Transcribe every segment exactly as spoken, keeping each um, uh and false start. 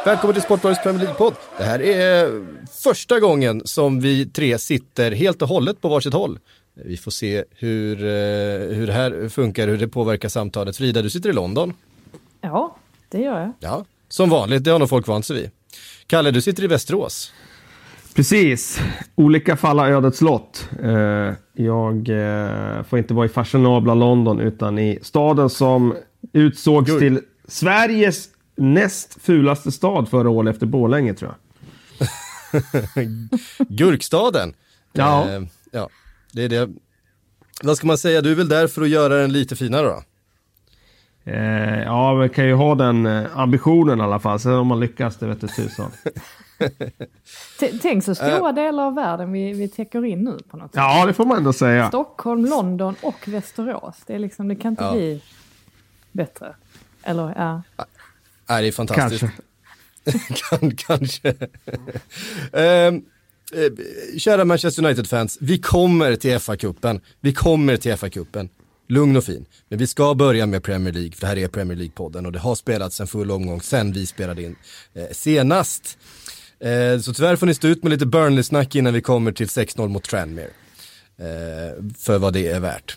Välkommen till Sportbladets Premier League-podd. Det här är första gången som vi tre sitter helt och hållet på varsitt håll. Vi får se hur, hur det här funkar, hur det påverkar samtalet. Frida, du sitter i London. Ja, det gör jag. Ja, som vanligt, det har nog folk vant sig vid. Kalle, du sitter i Västerås. Precis, olika fall av ödets lott. Jag får inte vara i fashionabla London utan i staden som utsågs Gur- till Sveriges näst fulaste stad förra året efter Borlänge, tror jag. Gurkstaden. Ja. Eh, ja, det är det. Vad ska man säga? Du är väl där för att göra den lite finare då? Eh, ja, man kan ju ha den ambitionen i alla fall. Sen om man lyckas, det vet du tusan. T- Tänk så stora delar av världen vi, vi täcker in nu på något sätt. Ja, det får man ändå säga. Stockholm, London och Västerås. Det är liksom, det kan inte ja. bli bättre. Eller, ja. Nej, det är fantastiskt. Kanske. kan, kanske. eh, eh, kära Manchester United-fans, vi kommer till F A-cupen. Vi kommer till F A-cupen. Lugn och fin. Men vi ska börja med Premier League, för det här är Premier League-podden och det har spelats en full omgång sen vi spelade in eh, senast. Eh, så tyvärr får ni stå ut med lite Burnley-snack innan vi kommer till sex noll mot Tranmere. Eh, för vad det är värt.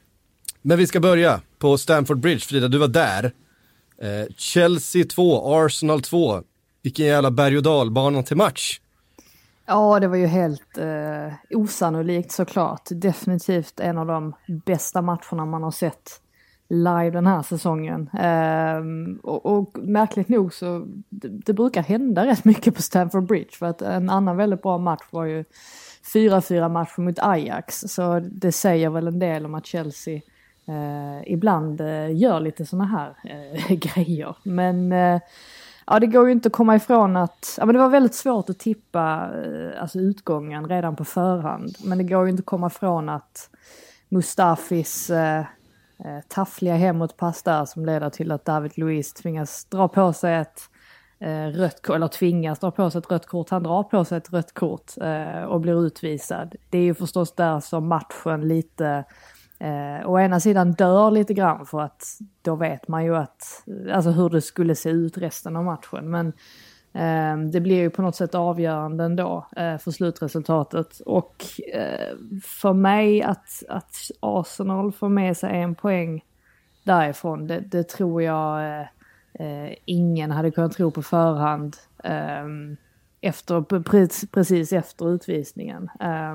Men vi ska börja på Stamford Bridge. Frida, du var där. Eh, Chelsea två, Arsenal två. Vilken jävla berg- och dalbana till match. Ja, det var ju helt eh, osannolikt såklart. Definitivt en av de bästa matcherna man har sett live den här säsongen. Eh, och, och märkligt nog så det, det brukar hända rätt mycket på Stamford Bridge. För att en annan väldigt bra match var ju fyra fyra match mot Ajax. Så det säger väl en del om att Chelsea eh, ibland eh, gör lite såna här eh, grejer. Men... Eh, Ja, det går ju inte att komma ifrån att... Ja, men det var väldigt svårt att tippa eh, alltså utgången redan på förhand. Men det går ju inte att komma ifrån att Mustafis eh, eh, taffliga hemåtpass där som leder till att David Luiz tvingas dra på sig ett eh, rött kort. Eller tvingas dra på sig ett rött kort. Han drar på sig ett rött kort eh, och blir utvisad. Det är ju förstås där som matchen lite... Eh, å ena sidan dör lite grann för att då vet man ju att alltså hur det skulle se ut resten av matchen, men eh, det blir ju på något sätt avgörande ändå eh, för slutresultatet och eh, för mig att, att Arsenal får med sig en poäng därifrån, det, det tror jag eh, ingen hade kunnat tro på förhand eh, efter, pre- precis efter utvisningen. Eh,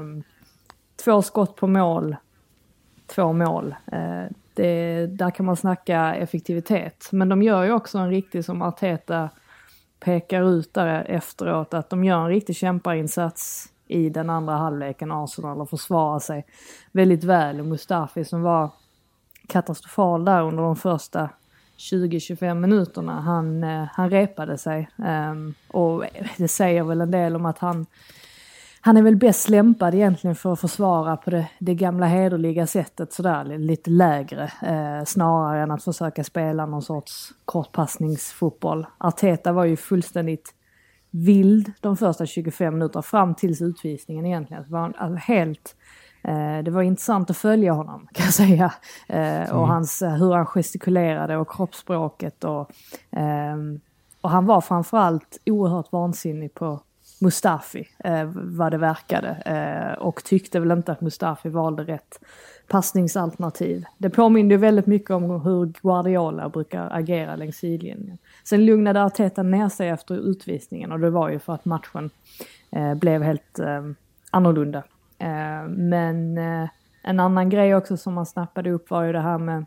två skott på mål, två mål. Eh, det, där kan man snacka effektivitet. Men de gör ju också en riktig, som Arteta pekar ut där efteråt, att de gör en riktig kämparinsats i den andra halvleken, Arsenal, och försvarar sig väldigt väl. Mustafi som var katastrofal där under de första tjugo till tjugofem minuterna, han, eh, han repade sig. Eh, och det säger väl en del om att han Han är väl bäst lämpad egentligen för att försvara på det, det gamla hederliga sättet sådär, lite lägre. Eh, snarare än att försöka spela någon sorts kortpassningsfotboll. Arteta var ju fullständigt vild de första tjugofem minuter fram tills utvisningen egentligen. Det var alltså helt... Eh, det var intressant att följa honom, kan jag säga. Eh, mm. Och hans, hur han gestikulerade och kroppsspråket. Och, eh, och han var framförallt oerhört vansinnig på Mustafi, eh, vad det verkade. Eh, och tyckte väl inte att Mustafi valde rätt passningsalternativ. Det påminner ju väldigt mycket om hur Guardiola brukar agera längs sidlinjen. Sen lugnade Arteta ner sig efter utvisningen, och det var ju för att matchen eh, blev helt eh, annorlunda. Eh, men eh, en annan grej också som man snappade upp var ju det här med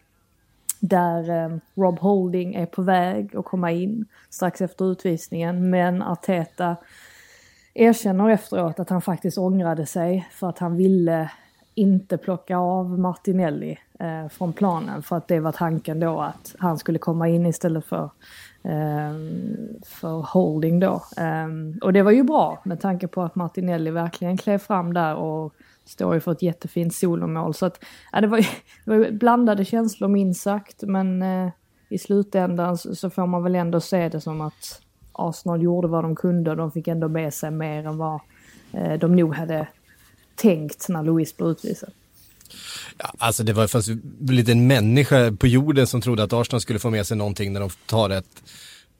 där eh, Rob Holding är på väg att komma in strax efter utvisningen, men Arteta erkänner efteråt att han faktiskt ångrade sig för att han ville inte plocka av Martinelli eh, från planen, för att det var tanken då att han skulle komma in istället för, eh, för Holding då. Eh, och det var ju bra med tanke på att Martinelli verkligen klev fram där och står ju för ett jättefint solomål. Så att, ja, det, var ju, det var ju blandade känslor minst sagt, men eh, i slutändan så, så får man väl ändå se det som att Arsenal gjorde vad de kunde och de fick ändå med sig mer än vad eh, de nog hade tänkt när Luiz blev utvisad. Ja, alltså det var fast lite en människa på jorden som trodde att Arsenal skulle få med sig någonting när de tar ett,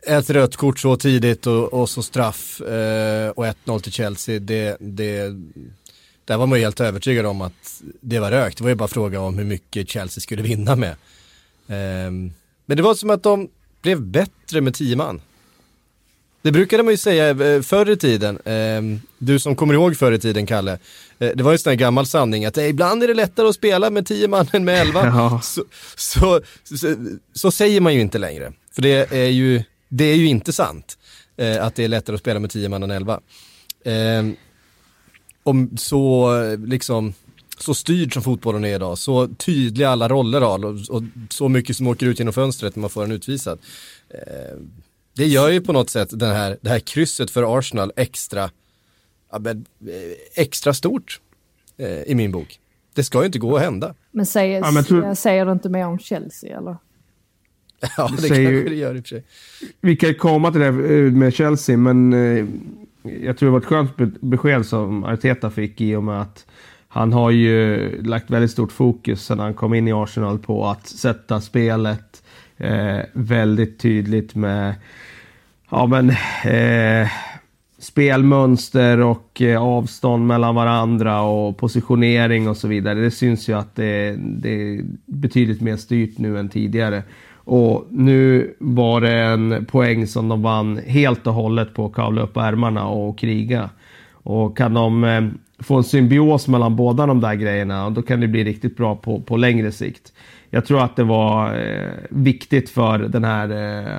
ett rött kort så tidigt och, och så straff eh, och ett noll till Chelsea, det, det, där var man ju helt övertygad om att det var rökt. Det var ju bara fråga om hur mycket Chelsea skulle vinna med. Eh, men det var som att de blev bättre med tio man. Det brukade man ju säga förr i tiden. Eh, du som kommer ihåg förr i tiden, Kalle. Eh, det var ju en sån här gammal sanning att eh, ibland är det lättare att spela med tio man än med elva. Ja. Så, så, så, så säger man ju inte längre. För det är ju, det är ju inte sant eh, att det är lättare att spela med tio man än elva. Eh, om så liksom så styrd som fotbollen är idag, så tydliga alla roller har och, och så mycket som åker ut genom fönstret när man får en utvisad. Eh, det gör ju på något sätt den här, det här krysset för Arsenal extra, ja, men, extra stort eh, i min bok. Det ska ju inte gå att hända. Men säger, ja, men tror... säger du inte mer om Chelsea eller? Ja, det säger... kanske det gör i och för sig. Vi kan komma till det med Chelsea, men eh, jag tror det var ett skönt be- besked som Arteta fick i och med att han har ju lagt väldigt stort fokus sedan han kom in i Arsenal på att sätta spelet eh, väldigt tydligt med ja, men, eh, spelmönster och eh, avstånd mellan varandra och positionering och så vidare. Det syns ju att det, det är betydligt mer styrt nu än tidigare. Och nu var det en poäng som de vann helt och hållet på att kavla upp ärmarna och kriga. Och kan de eh, få en symbios mellan båda de där grejerna, då kan det bli riktigt bra på, på längre sikt. Jag tror att det var eh, viktigt för den här eh,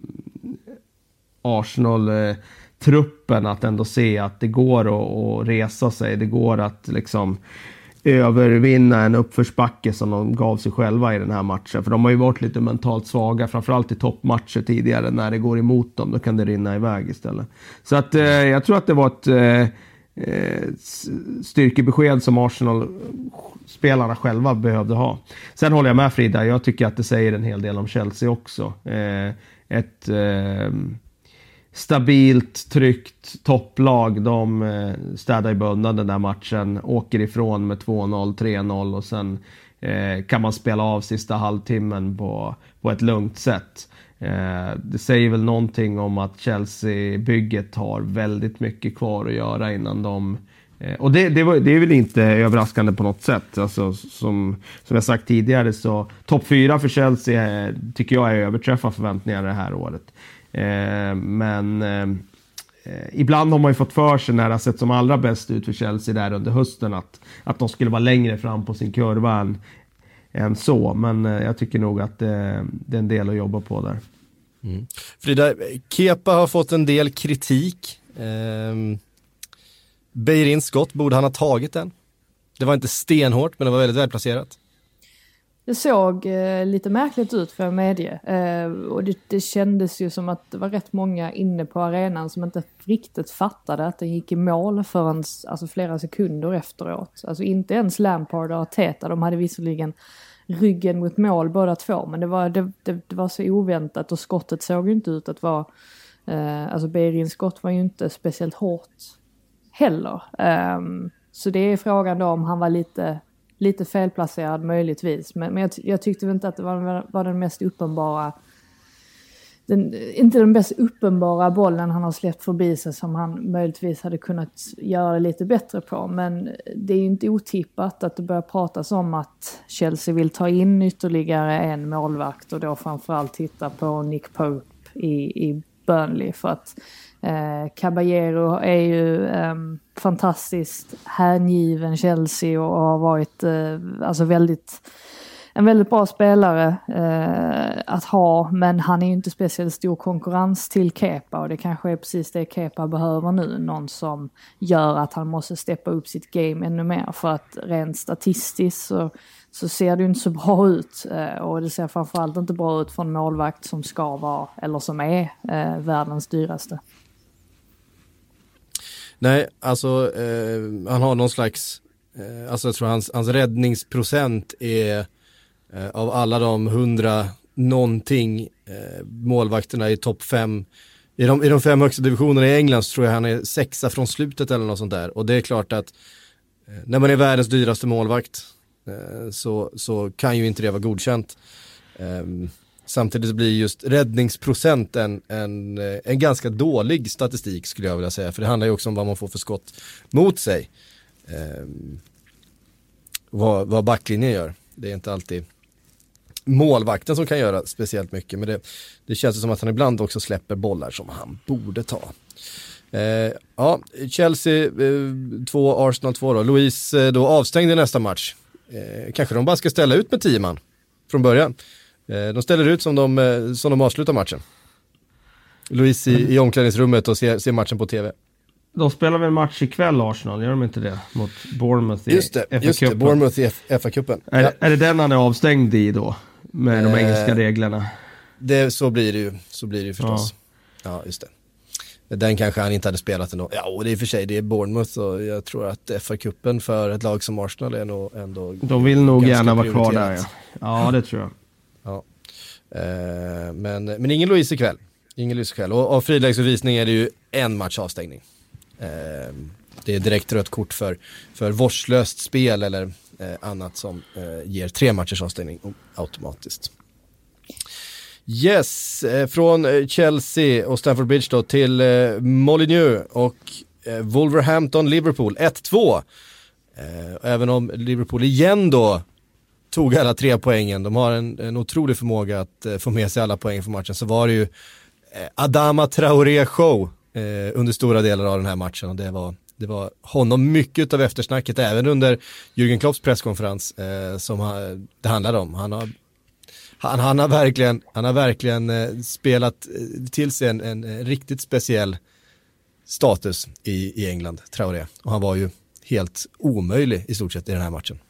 Arsenal-truppen att ändå se att det går att, att resa sig. Det går att liksom övervinna en uppförsbacke som de gav sig själva i den här matchen. För de har ju varit lite mentalt svaga, framförallt i toppmatcher tidigare. När det går emot dem, då kan det rinna iväg istället. Så att eh, jag tror att det var ett eh, styrkebesked som Arsenal-spelarna själva behövde ha. Sen håller jag med Frida, jag tycker att det säger en hel del om Chelsea också. Eh, ett eh, stabilt, tryggt topplag. De eh, städar i bundan den där matchen, åker ifrån med två noll, tre noll och sen eh, kan man spela av sista halvtimmen på, på ett lugnt sätt. Eh, det säger väl någonting om att Chelsea-bygget har väldigt mycket kvar att göra innan de eh, och det, det, var, det är väl inte överraskande på något sätt. Alltså, som, som jag sagt tidigare, så topp fyra för Chelsea är, tycker jag är överträffar förväntningar det här året. Eh, men eh, ibland har man ju fått för sig när det har sett som allra bäst ut för Chelsea där under hösten att, att de skulle vara längre fram på sin kurva än, än så. Men eh, jag tycker nog att eh, det är en del att jobba på där. Mm. Frida, Kepa har fått en del kritik. Eh, Beirins skott, borde han ha tagit den? Det var inte stenhårt, men det var väldigt välplacerat. Det såg eh, lite märkligt ut för medie. Eh, och det, det kändes ju som att det var rätt många inne på arenan som inte riktigt fattade att det gick i mål förrän alltså, flera sekunder efteråt. Alltså inte ens Lampard och Arteta, de hade visserligen ryggen mot mål båda två, men det var, det, det, det var så oväntat och skottet såg ju inte ut att vara, eh, alltså Beirins skott var ju inte speciellt hårt heller. Eh, så det är frågan då om han var lite... Lite felplacerad möjligtvis. Men, men jag, jag tyckte väl inte att det var, var den mest uppenbara... Den, inte den mest uppenbara bollen han har släppt förbi sig som han möjligtvis hade kunnat göra det lite bättre på. Men det är ju inte otippat att det börjar pratas om att Chelsea vill ta in ytterligare en målvakt. Och då framförallt titta på Nick Pope i, i Burnley. För att Eh, Caballero är ju eh, fantastiskt hängiven Chelsea och har varit eh, alltså väldigt en väldigt bra spelare eh, att ha, men han är ju inte speciellt stor konkurrens till Kepa och det kanske är precis det Kepa behöver nu, någon som gör att han måste steppa upp sitt game ännu mer, för att rent statistiskt så, så ser det ju inte så bra ut eh, och det ser framförallt inte bra ut från målvakt som ska vara eller som är eh, världens dyraste. Nej, alltså eh, han har någon slags, eh, alltså jag tror hans, hans räddningsprocent är eh, av alla de hundra någonting eh, målvakterna i topp fem, i de, i de fem högsta divisionerna i England så tror jag han är sexa från slutet eller något sånt där. Och det är klart att eh, när man är världens dyraste målvakt eh, så, så kan ju inte det vara godkänt. Eh, Samtidigt blir just räddningsprocenten en, en ganska dålig statistik skulle jag vilja säga. För det handlar ju också om vad man får för skott mot sig. Eh, vad, vad backlinjen gör. Det är inte alltid målvakten som kan göra speciellt mycket. Men det, det känns som att han ibland också släpper bollar som han borde ta. Eh, ja, Chelsea eh, två, Arsenal två då. Luis eh, då avstängde nästa match. Eh, kanske de bara ska ställa ut med tio man från början. Eh, de ställer ut som de, eh, som de avslutar matchen. Luis i, mm. i omklädningsrummet och ser, ser matchen på tv. De spelar väl match ikväll, Arsenal, gör de inte det? Mot Bournemouth i just det, F A-cupen. Just det, Bournemouth i F A-cupen. Är, ja. är det den han är avstängd i då? Med de engelska eh, reglerna? Det, så blir det ju, så blir det ju förstås. Ja, ja just det. Den kanske han inte hade spelat ändå. Ja, och det är för sig, det är Bournemouth och jag tror att F A-cupen för ett lag som Arsenal är nog ändå... De vill nog gärna vara kvar där, ja. Ja, det tror jag. Ja. Eh, men, men ingen Luis ikväll. Ingen Luis ikväll. Och av friläggsutvisning är det ju en match avstängning. Eh, det är direkt rött kort för, för vårdslöst spel eller eh, annat som eh, ger tre matchers avstängning automatiskt. Yes, eh, från Chelsea och Stamford Bridge då till eh, Molineux och eh, Wolverhampton Liverpool ett två. Eh, även om Liverpool igen då tog alla tre poängen, de har en, en otrolig förmåga att eh, få med sig alla poäng för matchen, så var det ju eh, Adama Traoré show eh, under stora delar av den här matchen och det var, det var honom mycket av eftersnacket även under Jürgen Klopps presskonferens eh, som ha, det handlade om. Han har Han, han har verkligen, han har verkligen eh, spelat till sig en, en riktigt speciell status i, i England, Traoré. Och han var ju helt omöjlig i stort sett i den här matchen.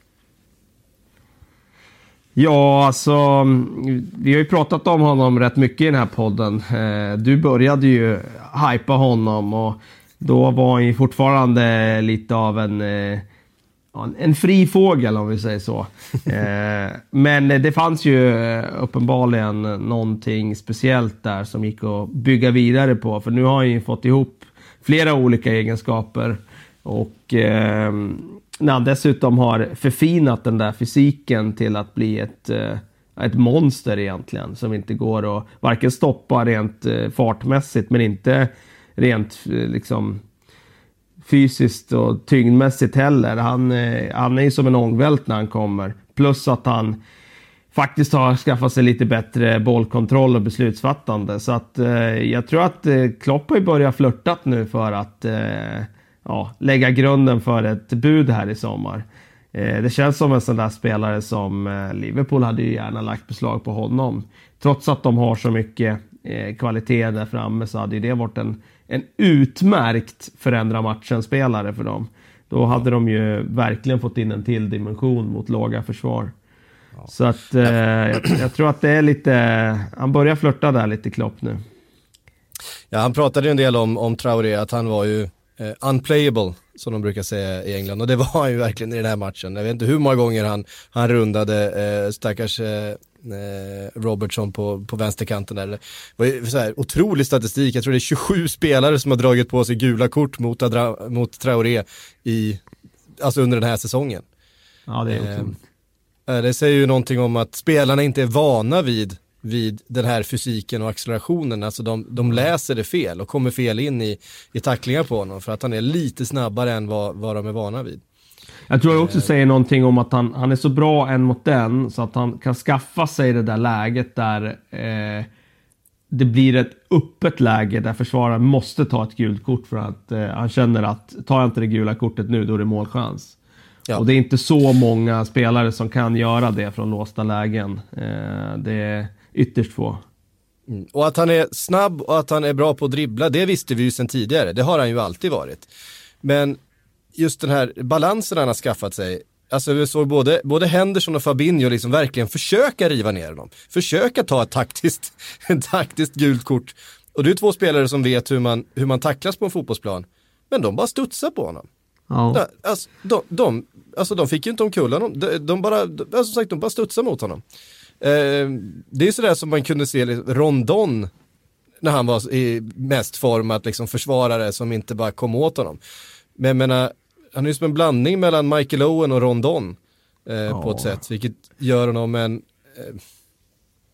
Ja, alltså vi har ju pratat om honom rätt mycket i den här podden. Eh, du började ju hypa honom och då var han ju fortfarande lite av en... Eh, En fri fågel om vi säger så. eh, men det fanns ju uppenbarligen någonting speciellt där som gick att bygga vidare på. För nu har han ju fått ihop flera olika egenskaper. Och eh, när han dessutom har förfinat den där fysiken till att bli ett, eh, ett monster egentligen. Som inte går att varken stoppa rent eh, fartmässigt men inte rent eh, liksom... fysiskt och tyngdmässigt heller. Han, han är ju som en ångvält när han kommer. Plus att han faktiskt har skaffat sig lite bättre bollkontroll och beslutsfattande. Så att eh, jag tror att eh, Klopp har börjat flirtat nu för att eh, ja, lägga grunden för ett bud här i sommar. Eh, det känns som en sån där spelare som eh, Liverpool hade ju gärna lagt beslag på honom. Trots att de har så mycket eh, kvalitet där framme så hade det varit en En utmärkt förändra matchen-spelare för dem. Då hade de ju verkligen fått in en till dimension mot låga försvar. Ja. Så att eh, jag, jag tror att det är lite... Han börjar flirta där lite Klopp nu. Ja, han pratade en del om, om Traoré, att han var ju eh, unplayable, som de brukar säga i England. Och det var han ju verkligen i den här matchen. Jag vet inte hur många gånger han, han rundade eh, stackars... Eh, Robertson på, på vänsterkanten där. Det var ju så här otrolig statistik. Jag tror det är tjugosju spelare som har dragit på sig gula kort mot, Adra, mot Traoré i, alltså under den här säsongen. Ja, det är eh, det säger ju någonting om att spelarna inte är vana vid, vid den här fysiken och accelerationen. Alltså de, de läser det fel och kommer fel in i, i tacklingar på honom för att han är lite snabbare än vad, vad de är vana vid. Jag tror jag också säger någonting om att han, han är så bra en mot den så att han kan skaffa sig det där läget där eh, det blir ett öppet läge där försvararen måste ta ett gult kort för att eh, han känner att tar jag inte det gula kortet nu då är det målchans. Ja. Och det är inte så många spelare som kan göra det från låsta lägen. Eh, det är ytterst få. Mm. Och att han är snabb och att han är bra på att dribbla, det visste vi ju sedan tidigare. Det har han ju alltid varit. Men just den här balansen han har skaffat sig, alltså vi såg både, både Henderson och Fabinho liksom verkligen försöka riva ner dem. Försöka ta ett taktiskt, ett taktiskt gult kort. Och det är två spelare som vet hur man, hur man tacklas på en fotbollsplan. Men de bara studsar på honom. Ja. Alltså, de, de, alltså de fick ju inte omkull honom. De, de bara, alltså, som sagt, de bara studsar mot honom. Eh, det är sådär som man kunde se Rondon när han var i mest form att liksom försvarare som inte bara kom åt honom. Men jag menar, han är ju som en blandning mellan Michael Owen och Rondon eh, ja. på ett sätt, vilket gör honom en eh,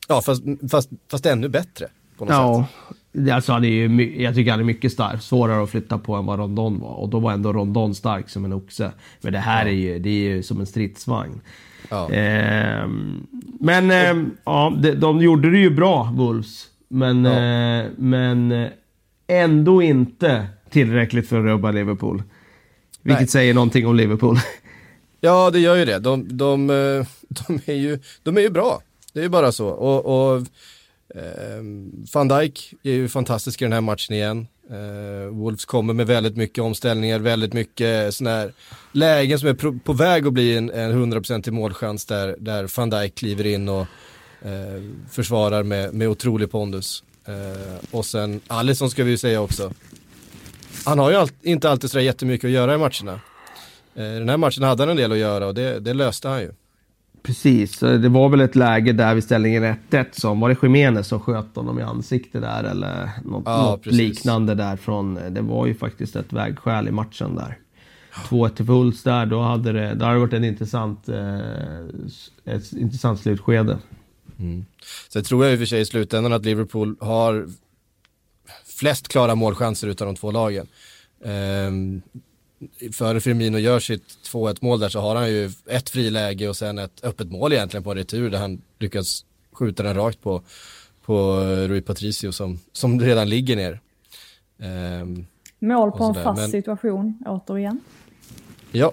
Ja, fast, fast, fast ännu bättre på något ja, sätt. Alltså han är ju, jag tycker han är mycket stark, svårare att flytta på än vad Rondon var. Och då var ändå Rondon stark som en oxe. Men det här ja. är, ju, det är ju som en stridsvagn. Ja. Eh, men eh, ja, de, de gjorde det ju bra, Wolves. Men, ja. eh, men ändå inte tillräckligt för att rubba Liverpool. Vilket Nej. säger någonting om Liverpool. Ja, det gör ju det. De, de, de, är, ju, de är ju bra. Det är ju bara så. Och, och eh, Van Dijk är ju fantastisk i den här matchen igen. Eh, Wolves kommer med väldigt mycket omställningar, väldigt mycket såna här lägen som är på, på väg att bli en, en hundra procent i målchans där, där Van Dijk kliver in och eh, försvarar med, med otrolig pondus. Eh, och sen Alisson ska vi ju säga också. Han har ju all, inte alltid så jättemycket att göra i matcherna. Eh, den här matchen hade han en del att göra och det, det löste han ju. Precis, det var väl ett läge där vid ställningen ett ett som var det Jimenez som sköt honom i ansiktet där eller något, ja, något liknande där från, det var ju faktiskt ett vägskäl i matchen där. två ett till Wolves där, då hade det, det hade varit en intressant eh, ett intressant slutskede. Mm. Så jag tror jag i och för sig i slutändan att Liverpool har flest klara målchanser utav de två lagen. Ehm, före Firmino gör sitt två ett mål där så har han ju ett friläge och sen ett öppet mål egentligen på en retur där han lyckas skjuta den rakt på, på Rui Patricio som, som redan ligger ner. Ehm, mål på en fast Men, situation återigen. Ja.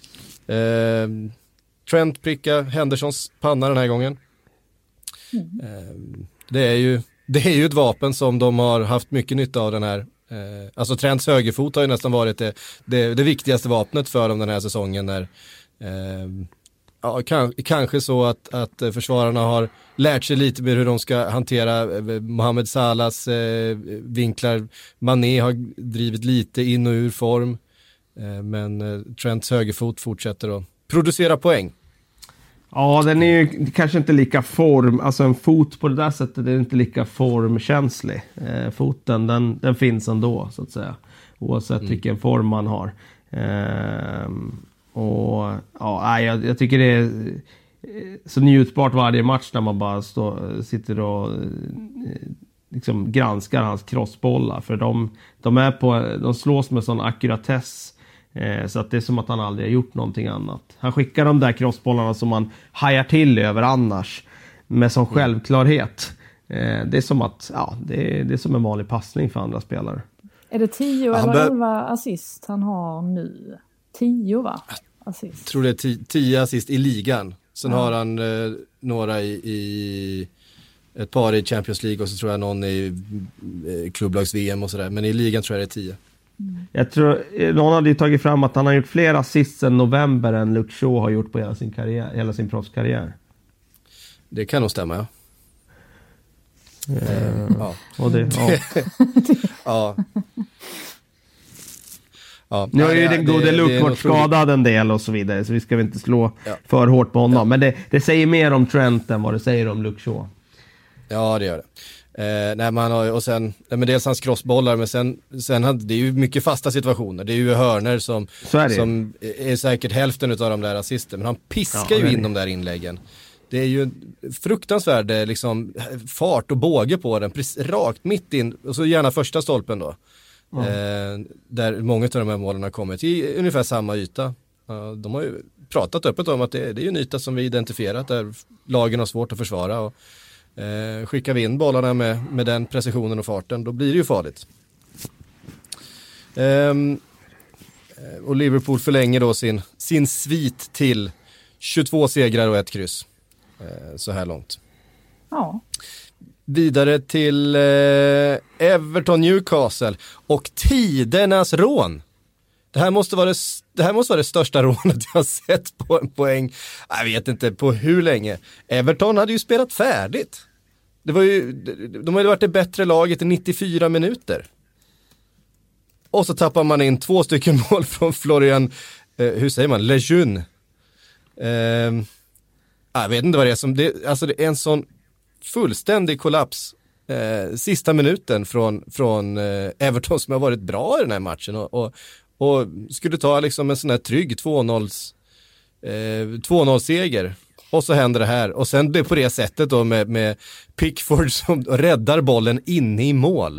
Ehm, Trent prickar Hendersons panna den här gången. Mm. Ehm, det är ju det är ju ett vapen som de har haft mycket nytta av den här. Eh, alltså Trents högerfot har ju nästan varit det, det, det viktigaste vapnet för dem den här säsongen när eh, ja, kan, kanske så att, att försvararna har lärt sig lite mer hur de ska hantera eh, Mohamed Salahs eh, vinklar. Mané har drivit lite in och ur form eh, men eh, Trents högerfot fortsätter att producera poäng. Ja, den är ju kanske inte lika form, alltså en fot på det där sättet är inte lika formkänslig. Eh, foten, den, den finns ändå så att säga, oavsett mm. vilken form man har. Eh, och ja, jag, jag tycker det är så njutbart varje match när man bara stå, sitter och liksom granskar hans crossbollar, för de, de, är på, de slås med sån akkuratess. Eh, så att det är som att han aldrig har gjort någonting annat. Han skickar de där crossbollarna som man hajar till över annars med sån mm. självklarhet. Eh, det är som att ja, det är, det är som en vanlig passning för andra spelare. Är det tio ja, eller bör... elva assist han har nu? Tio va? Assist. Jag tror det är tio, tio assist i ligan. Sen ja. har han eh, några i, i ett par i Champions League och så tror jag någon i eh, klubblags-V M och sådär. Men i ligan tror jag det är tio. Mm. Jag tror någon hade ju tagit fram att han har gjort fler assist sen november än Luke Shaw har gjort på hela sin karriär, hela sin proffskarriär. Det kan nog stämma, ja. Uh, ja. Och det, ja. ja. ja. Nu har ju den gode Luke varit skadad en del och så vidare, så vi ska väl inte slå ja. för hårt på honom. Ja. Men det, det säger mer om Trent än vad det säger om Luke Shaw. Ja, det gör det. Eh, nej, man har, och sen, nej, men dels hans crossbollar, men sen, sen hade, det är ju mycket fasta situationer. Det är ju hörner som är, som är säkert hälften av de där assisterna. Men han piskar ja, ju in det. de där inläggen. Det är ju fruktansvärd liksom, fart och båge på den, precis, rakt mitt in, och så gärna första stolpen då. Mm. Eh, där många av de här målen har kommit i ungefär samma yta. Uh, de har ju pratat öppet om att det, det är en yta som vi identifierat där lagen har svårt att försvara, och Eh, skickar vi in bollarna med, med den precisionen och farten, då blir det ju farligt. Ehm, och Liverpool förlänger då sin, sin svit till tjugotvå segrar och ett kryss eh, så här långt. Ja. Vidare till eh, Everton Newcastle och tidernas rån. Det här måste vara det, det här måste vara det största rånet jag har sett på en poäng. Jag vet inte på hur länge. Everton hade ju spelat färdigt. Det var ju, de hade varit det bättre laget i nittiofyra minuter. Och så tappar man in två stycken mål från Florian, eh, hur säger man, Lejeune. Eh, jag vet inte vad det är som, det, alltså det är en sån fullständig kollaps. Eh, sista minuten från, från eh, Everton som har varit bra i den här matchen och, och och skulle ta liksom en sån här trygg två noll seger. Och så händer det här. Och sen det på det sättet då med, med Pickford som räddar bollen inne i mål.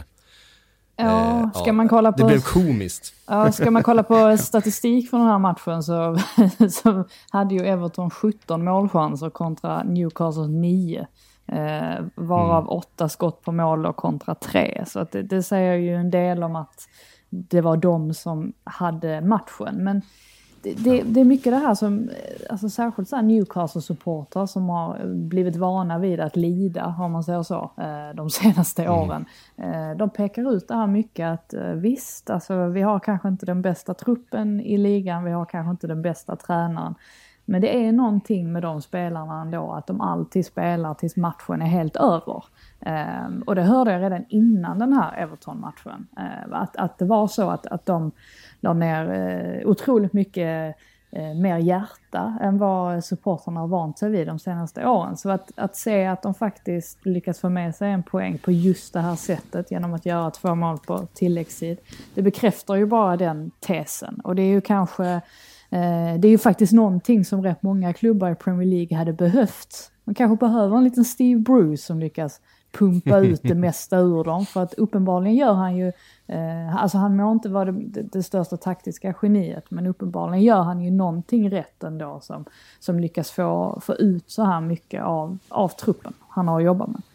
Ja, ska man kolla på... Det blev komiskt. Ja, ska man kolla på statistik från den här matchen så, så hade ju Everton sjutton målchanser kontra Newcastle nio. Eh, varav mm. åtta skott på mål och kontra tre. Så att det, det säger ju en del om att det var de som hade matchen. Men det, det, det är mycket det här som, alltså särskilt så här Newcastle-supportrar som har blivit vana vid att lida, om man säger så, de senaste mm. åren. De pekar ut det här mycket att visst, alltså vi har kanske inte den bästa truppen i ligan, vi har kanske inte den bästa tränaren. Men det är någonting med de spelarna ändå, att de alltid spelar tills matchen är helt över. Um, och det hörde jag redan innan den här Everton-matchen. Uh, att, att det var så att, att de la ner uh, otroligt mycket uh, mer hjärta än vad supporterna har vant sig vid de senaste åren. Så att, att se att de faktiskt lyckas få med sig en poäng på just det här sättet genom att göra två mål på tilläggstid, det bekräftar ju bara den tesen. Och det är ju kanske... Det är ju faktiskt någonting som rätt många klubbar i Premier League hade behövt. Man kanske behöver en liten Steve Bruce som lyckas pumpa ut det mesta ur dem. För att uppenbarligen gör han ju, eh, alltså han må inte vara det, det största taktiska geniet. Men uppenbarligen gör han ju någonting rätt ändå som, som lyckas få, få ut så här mycket av, av truppen han har att jobba med.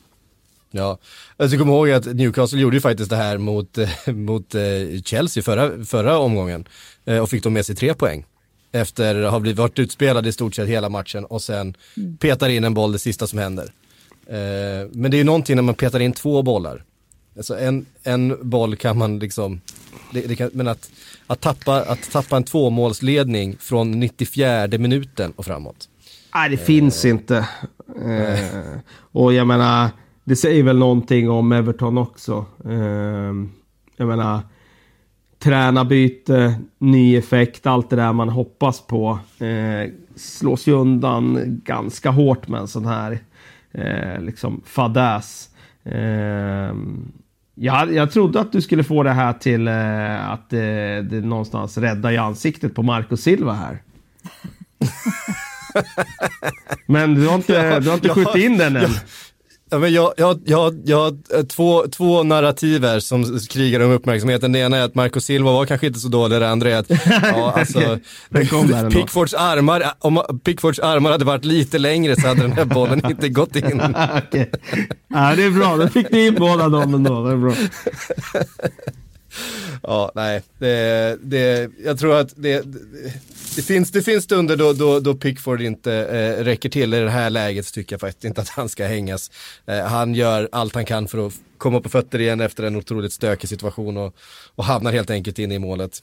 Ja, jag ska komma ihåg att Newcastle gjorde ju faktiskt det här mot, mot Chelsea förra, förra omgången och fick de med sig tre poäng efter att ha blivit varit utspelade i stort sett hela matchen och sen mm. petar in en boll, det sista som händer. Men det är ju någonting när man petar in två bollar. Alltså en, en boll kan man liksom, det, det kan, men att, att, tappa, att tappa en tvåmålsledning från nittiofjärde minuten och framåt. Nej, det finns eh. inte. Eh, och jag menar, det säger väl någonting om Everton också. Eh, jag menar, tränarbyte, ny effekt, allt det där man hoppas på eh, slås ju undan ganska hårt med en sån här eh, liksom fadäs. Eh, jag, jag trodde att du skulle få det här till eh, att eh, det någonstans rädda i ansiktet på Marco Silva här. Men du har inte, du har inte skjutit in den än. Ja. Ja, men jag, jag, jag, jag har två, två narrativer som krigar om uppmärksamheten. Det ena är att Marco Silva var kanske inte så dålig, det andra är att ja, alltså, Pickfords, armar, om Pickfords armar hade varit lite längre så hade den här bollen inte gått in. Okay. Ja, det är bra, då fick ni in båda dem ändå, det är bra. Ja, nej, det, det, jag tror att det, det, det, finns, det finns stunder då, då, då Pickford inte eh, räcker till i det här läget, så tycker jag faktiskt inte att han ska hängas. Eh, han gör allt han kan för att komma på fötter igen efter en otroligt stökig situation och, och hamnar helt enkelt in i målet.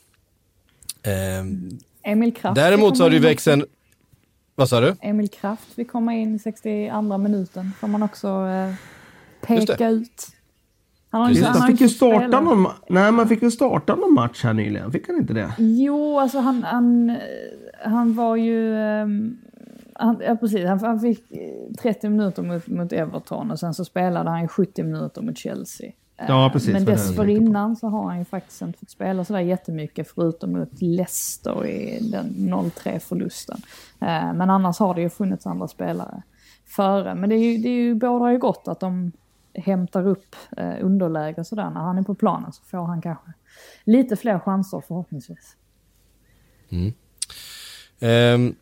Eh, Emil Kraft. Däremot så har det ju växt en... Vad sa du? Emil Kraft, vi kommer in i sextioandra minuten, får man också eh, peka ut. Han, Just, han fick ju starta någon, nej, man fick ju starta någon match här nyligen. Fick han inte det? Jo, alltså han, han, han var ju... Han, ja, precis. Han, han fick trettio minuter mot, mot Everton och sen så spelade han sjuttio minuter mot Chelsea. Ja, precis. Men dessförinnan så har han ju faktiskt inte fått spela sådär jättemycket förutom mot Leicester i den noll tre förlusten. Men annars har det ju funnits andra spelare före. Men det är ju, det är ju båda ju gott att de hämtar upp eh, underläge och sådär. När han är på planen så får han kanske lite fler chanser förhoppningsvis. Mm. Um,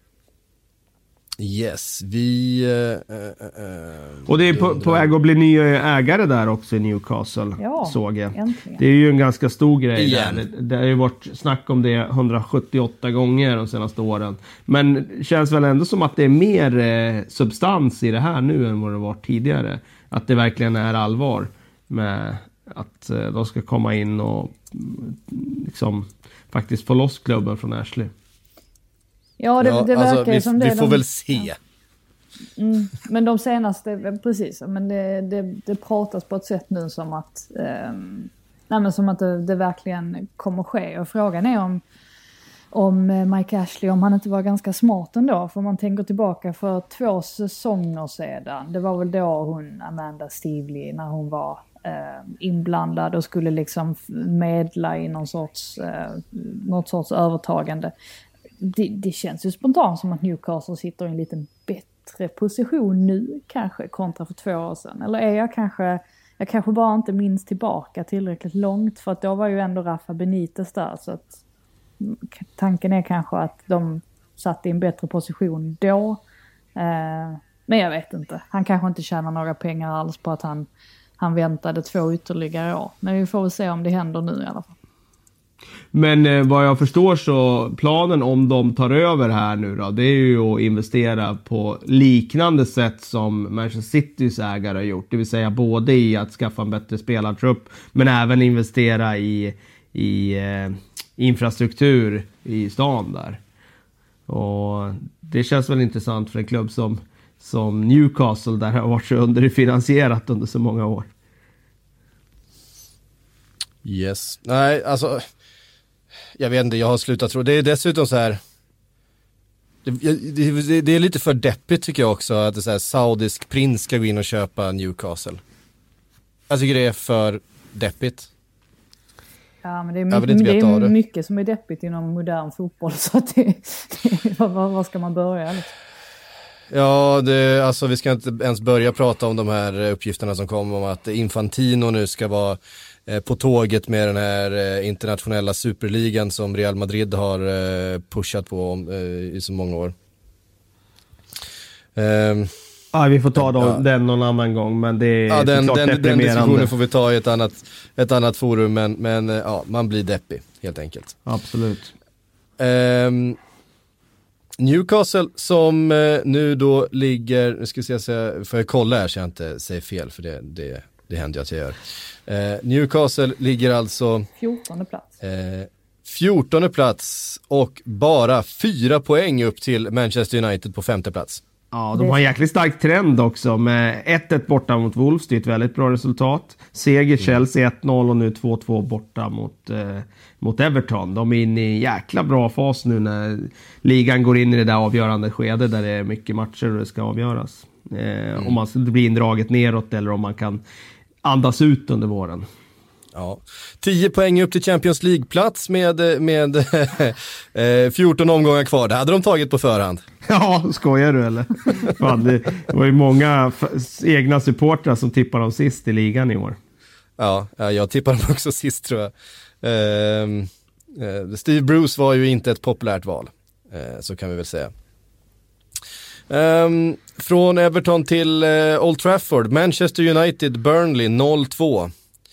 yes, vi... Uh, uh, uh, och det är på, på väg att bli nya ägare där också i Newcastle, ja, såg jag. Äntligen. Det är ju en ganska stor grej igen. där. Det, det har ju varit snack om det hundrasjuttioåtta gånger de senaste åren. Men det känns väl ändå som att det är mer eh, substans i det här nu än vad det var tidigare. Att det verkligen är allvar med att eh, de ska komma in och liksom faktiskt få loss klubben från Ashley. Ja, det, ja, det verkar alltså, vi, som det. Vi får de, väl se. Ja. Mm, men de senaste, precis, men det, det, det pratas på ett sätt nu som att, eh, nej, men som att det, det verkligen kommer ske. Och frågan är om om Mike Ashley, om han inte var ganska smart ändå. För man tänker tillbaka för två säsonger sedan. Det var väl då hon, Amanda Stevely, när hon var eh, inblandad och skulle liksom medla i någon sorts, eh, något sorts övertagande. Det, det känns ju spontant som att Newcastle sitter i en liten bättre bättre position nu kanske kontra för två år sedan? Eller är jag kanske, jag kanske bara inte minns tillbaka tillräckligt långt, för att då var ju ändå Rafa Benitez där, så att tanken är kanske att de satt i en bättre position då. Eh, men jag vet inte. Han kanske inte tjänar några pengar alls på att han, han väntade två ytterligare år. Men vi får väl se om det händer nu i alla fall. Men eh, vad jag förstår så planen om de tar över här nu då, det är ju att investera på liknande sätt som Manchester Citys ägare har gjort. Det vill säga både i att skaffa en bättre spelartrupp, men även investera i, i eh, infrastruktur i stan där. Och det känns väl intressant för en klubb som, som Newcastle, där har varit så underfinansierat under så många år. Yes. Nej, alltså jag vet inte, jag har slutat tro. Det är dessutom så här, det, det, det är lite för deppigt tycker jag också, att det är så här, saudisk prins ska gå in och köpa Newcastle. Jag tycker det är för deppigt. Ja, men det är, mycket, det är det. mycket som är deppigt inom modern fotboll, så att det, det, vad, vad ska man börja? Liksom? Ja, det, alltså vi ska inte ens börja prata om de här uppgifterna som kommer om att Infantino nu ska vara eh, på tåget med den här eh, internationella superligan som Real Madrid har eh, pushat på om, eh, i så många år. Um, Ja, vi får ta dem, ja. den någon annan gång, men det är ja, den, klart den, den deprimerande. diskussionen får vi ta i ett annat, ett annat forum, men, men ja, man blir deppig helt enkelt. Absolut. Um, Newcastle som uh, nu då ligger, nu ska vi se, så får jag kolla här så jag inte säger fel, för det, det, det händer ju att jag gör. Uh, Newcastle ligger alltså fjortonde plats. Uh, fjortonde plats och bara fyra poäng upp till Manchester United på femte plats. Ja, de har en jäkligt stark trend också med ett ett borta mot Wolves. Det är ett väldigt bra resultat. Seger Chelsea ett noll och nu två två borta mot, eh, mot Everton. De är inne i en jäkla bra fas nu när ligan går in i det där avgörande skede där det är mycket matcher och det ska avgöras. Eh, mm. Om man blir indraget neråt eller om man kan andas ut under våren. Ja, tio poäng upp till Champions League-plats med, med eh, fjorton omgångar kvar. Det hade de tagit på förhand. Ja, skojar du eller? Fan, det var ju många f- egna supportrar som tippade dem sist i ligan i år. Ja, jag tippade dem också sist tror jag. Eh, eh, Steve Bruce var ju inte ett populärt val, eh, så kan vi väl säga. Eh, från Everton till eh, Old Trafford, Manchester United, Burnley noll två.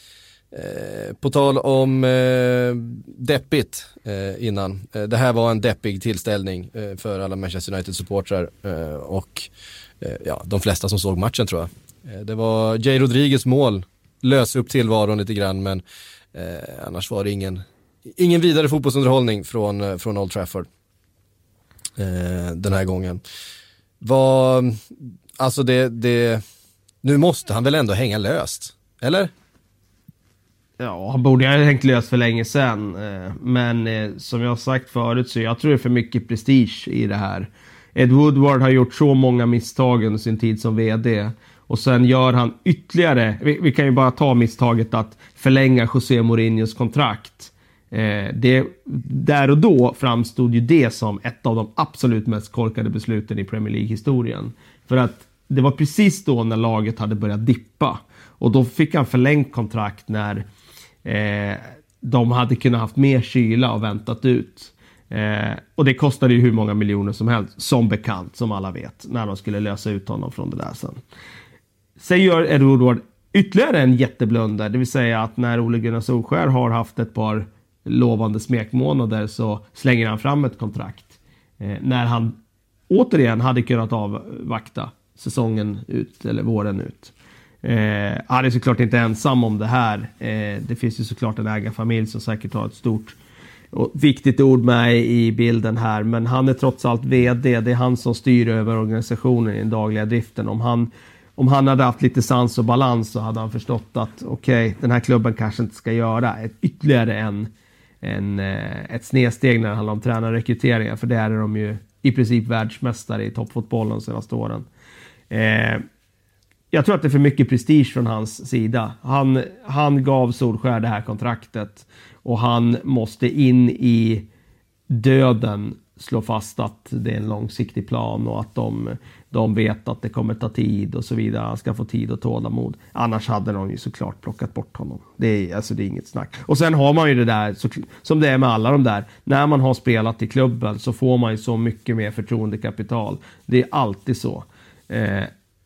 Eh, på tal om eh, deppigt eh, innan. Eh, det här var en deppig tillställning eh, för alla Manchester United-supportrar eh, och eh, ja, de flesta som såg matchen tror jag. Eh, det var Jay Rodriguez mål, lös upp tillvaron lite grann, men eh, annars var det ingen, ingen vidare fotbollsunderhållning från, eh, från Old Trafford eh, den här gången. Var, alltså det, det, nu måste han väl ändå hänga löst, eller? Ja, han borde ha hängt lös för länge sedan. Men som jag har sagt förut så jag tror det är för mycket prestige i det här. Ed Woodward har gjort så många misstag under sin tid som vd. Och sen gör han ytterligare, vi, vi kan ju bara ta misstaget att förlänga José Mourinhos kontrakt. Det, där och då framstod ju det som ett av de absolut mest korkade besluten i Premier League-historien. För att det var precis då när laget hade börjat dippa. Och då fick han förlängt kontrakt när Eh, de hade kunnat haft mer kyla och väntat ut. Eh, och det kostade ju hur många miljoner som helst, som bekant, som alla vet, när de skulle lösa ut honom från det där sen. Sen gör Ed Woodward ytterligare en jätteblunder, det vill säga att när Ole Gunnar Solskjær har haft ett par lovande smekmånader så slänger han fram ett kontrakt. Eh, när han återigen hade kunnat avvakta säsongen ut, eller våren ut. Eh, han är såklart inte ensam om det här. Eh, det finns ju såklart en ägarfamilj som säkert har ett stort och viktigt ord med i bilden här. Men han är trots allt vd. Det är han som styr över organisationen i den dagliga driften. Om han, om han hade haft lite sans och balans så hade han förstått att okej, okay, den här klubben kanske inte ska göra ett, ytterligare en, en, ett snedsteg när det handlar om tränarrekryteringar. För det är de ju i princip världsmästare i toppfotbollen de senaste åren. Eh, Jag tror att det är för mycket prestige från hans sida. Han, han gav Solskjær det här kontraktet och han måste in i döden slå fast att det är en långsiktig plan och att de, de vet att det kommer ta tid och så vidare. Han ska få tid och tålamod. Annars hade de ju såklart plockat bort honom. Det är, alltså, det är inget snack. Och sen har man ju det där, så, som det är med alla de där. När man har spelat i klubben så får man ju så mycket mer förtroendekapital. Det är alltid så. Eh,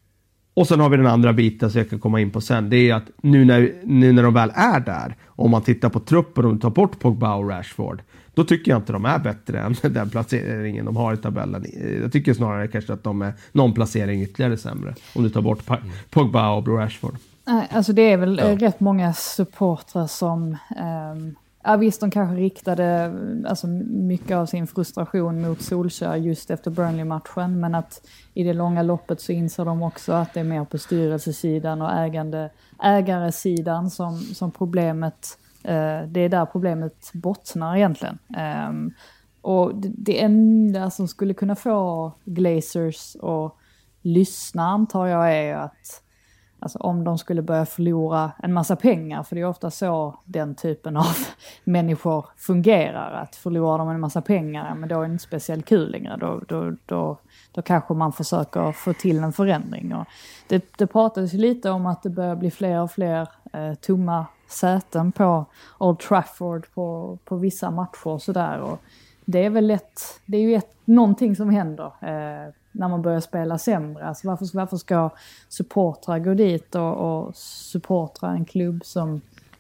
och sen har vi den andra biten som jag kan komma in på sen. Det är att nu när, nu när de väl är där, om man tittar på truppen och tar bort Pogba och Rashford, då tycker jag inte de är bättre än den placeringen de har i tabellen. Jag tycker snarare kanske att de är någon placering ytterligare sämre om du tar bort Pogba och Rashford. Nej, alltså det är väl Ja. rätt många supportrar som... Um, ja visst, de kanske riktade alltså, mycket av sin frustration mot Solskjaer just efter Burnley-matchen. Men att i det långa loppet så inser de också att det är mer på styrelsesidan och ägande, ägaresidan som, som problemet... Uh, det är där problemet bottnar egentligen. Um, och det, det enda som skulle kunna få Glazers att lyssna, antar jag, är att alltså, om de skulle börja förlora en massa pengar, för det är ofta så den typen av människor fungerar, att förlorar de en massa pengar, men då är det inte speciellt kul längre. Då, då, då, då kanske man försöker få till en förändring. Och det, det pratades ju lite om att det börjar bli fler och fler eh, tomma säten på Old Trafford på, på vissa matcher och sådär. Och det är väl lätt, det är ju ett, någonting som händer eh, när man börjar spela sämre. Alltså varför, varför ska supportrar gå dit och, och supportra en klubb som,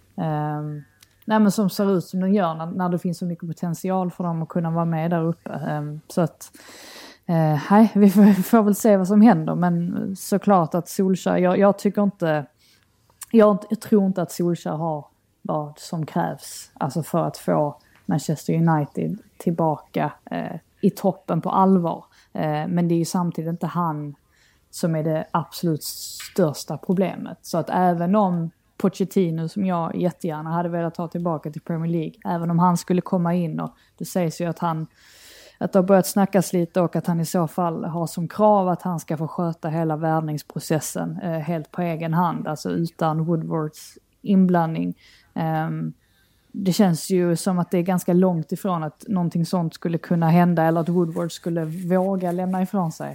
eh, nej men som ser ut som den gör när, när det finns så mycket potential för dem att kunna vara med där uppe. Eh, så att eh, nej, vi får, vi får väl se vad som händer, men såklart att Solskjaer, jag, jag tycker inte Jag, jag tror inte att Solskjaer har vad som krävs alltså för att få Manchester United tillbaka eh, i toppen på allvar. Eh, men det är ju samtidigt inte han som är det absolut största problemet. Så att även om Pochettino, som jag jättegärna hade velat ta tillbaka till Premier League, även om han skulle komma in, och det sägs ju att han att det har börjat snackas lite och att han i så fall har som krav att han ska få sköta hela värvningsprocessen eh, helt på egen hand, alltså utan Woodwards inblandning. Um, det känns ju som att det är ganska långt ifrån att någonting sånt skulle kunna hända, eller att Woodward skulle våga lämna ifrån sig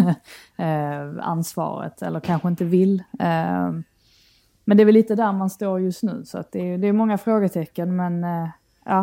eh, ansvaret, eller kanske inte vill. Eh, men det är väl lite där man står just nu, så att det, är, det är många frågetecken, men eh, ja...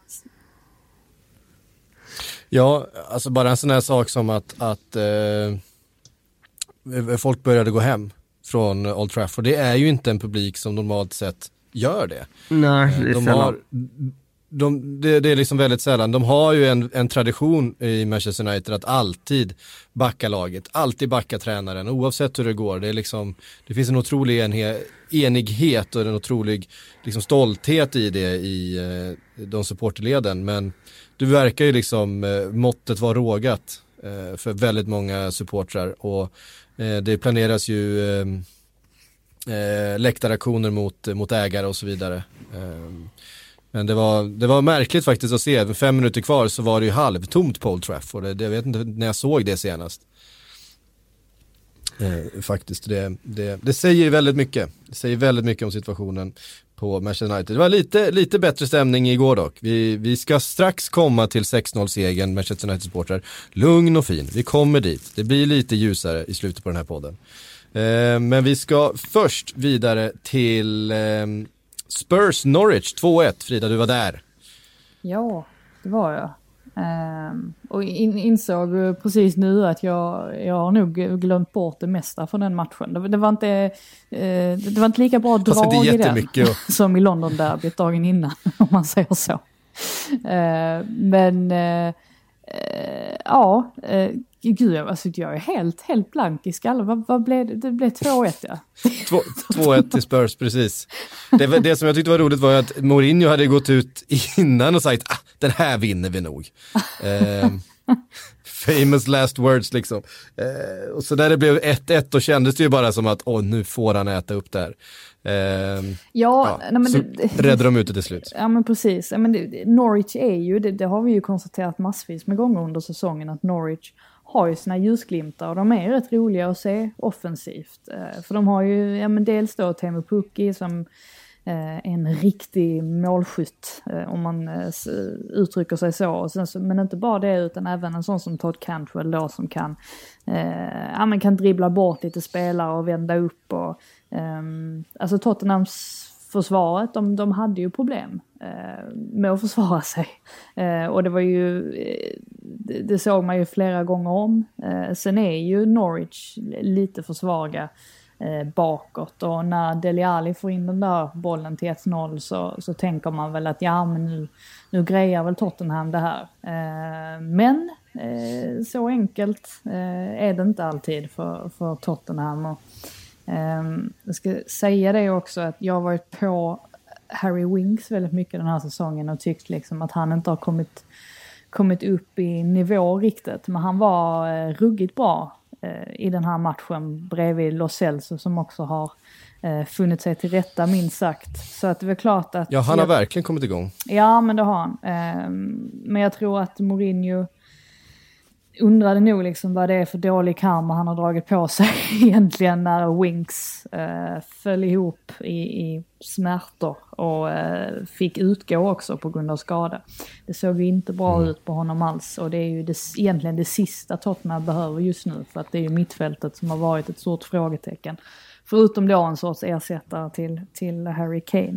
Ja, alltså bara en sån här sak som att, att eh, folk började gå hem från Old Trafford. Det är ju inte en publik som normalt sett gör det. Nej, det är de sällan. har, de, det, det är liksom väldigt sällan. De har ju en, en tradition i Manchester United att alltid backa laget, alltid backa tränaren, oavsett hur det går. Det är liksom, det finns en otrolig enhe, enighet och en otrolig liksom, stolthet i det i eh, de supporterleden, men det verkar ju liksom eh, måttet vara rågat eh, för väldigt många supportrar, och eh, det planeras ju eh, eh, läktaraktioner mot, mot ägare och så vidare. Eh, men det var, det var märkligt faktiskt att se, fem minuter kvar så var det ju halvtomt på Old Trafford. Det, det, jag vet inte när jag såg det senast. Eh, faktiskt, det, det, det säger väldigt mycket. Det säger väldigt mycket om situationen på Manchester United. Det var lite, lite bättre stämning igår dock. Vi, vi ska strax komma till sex noll-segern, Manchester United-supportrar. Lugn och fin, vi kommer dit. Det blir lite ljusare i slutet på den här podden. Eh, men vi ska först vidare till eh, Spurs Norwich två ett. Frida, du var där. Ja, det var jag. Um, och in, insåg precis nu att jag, jag har nog glömt bort det mesta från den matchen. Det, det, var, inte, uh, det var inte lika bra drag i den och... som i London derbyt dagen innan, om man säger så. Uh, men uh, uh, ja, uh, gud, alltså, jag är helt, helt blank i skallen. Vad, vad blev det? Det blev två ett, ja. två ett till Spurs, precis. Det, det som jag tyckte var roligt var att Mourinho hade gått ut innan och sagt, ah, den här vinner vi nog. Eh, famous last words liksom. Eh, och så där det blev ett ett, då kändes det ju bara som att, åh, nu får han äta upp där. Eh, ja, ja, nej, men så det, räddar de ut det till slut. Ja, men precis. Ja, men det, Norwich är ju, det, det har vi ju konstaterat massvis med gånger under säsongen, att Norwich har ju sina ljusglimtar, och de är rätt roliga att se offensivt. Eh, för de har ju, ja, men dels då Teemu Pukki som en riktig målskytt, om man uttrycker sig så. Och sen så. Men inte bara det, utan även en sån som Todd Cantwell då, som kan, eh, ja, man kan dribbla bort lite spelare och vända upp. Och, eh, alltså Tottenhams försvaret, de, de hade ju problem eh, med att försvara sig. Eh, och det var ju, eh, det, det såg man ju flera gånger om. Eh, sen är ju Norwich lite för svaga eh, bakåt. Och när Dele Alli får in den där bollen till ett noll så, så tänker man väl att ja, men nu, nu grejar väl Tottenham det här. Eh, men eh, så enkelt eh, är det inte alltid för, för Tottenham. Och Um, jag ska säga det också, att jag har varit på Harry Winks väldigt mycket den här säsongen och tyckt liksom att han inte har kommit, kommit upp i nivå riktigt, men han var uh, ruggigt bra uh, i den här matchen bredvid Lo Celso, som också har uh, funnit sig till rätta, minst sagt. Så att det är klart att... Ja, han har jag, verkligen kommit igång. Ja, men det har han. Um, men jag tror att Mourinho undrade nog liksom vad det är för dålig karma han har dragit på sig egentligen när Winks eh, föll ihop i, i smärtor och eh, fick utgå också på grund av skada. Det såg ju inte bra mm. ut på honom alls, och det är ju det, egentligen det sista Tottenham behöver just nu, för att det är ju mittfältet som har varit ett stort frågetecken. Förutom då en sorts ersättare till, till Harry Kane.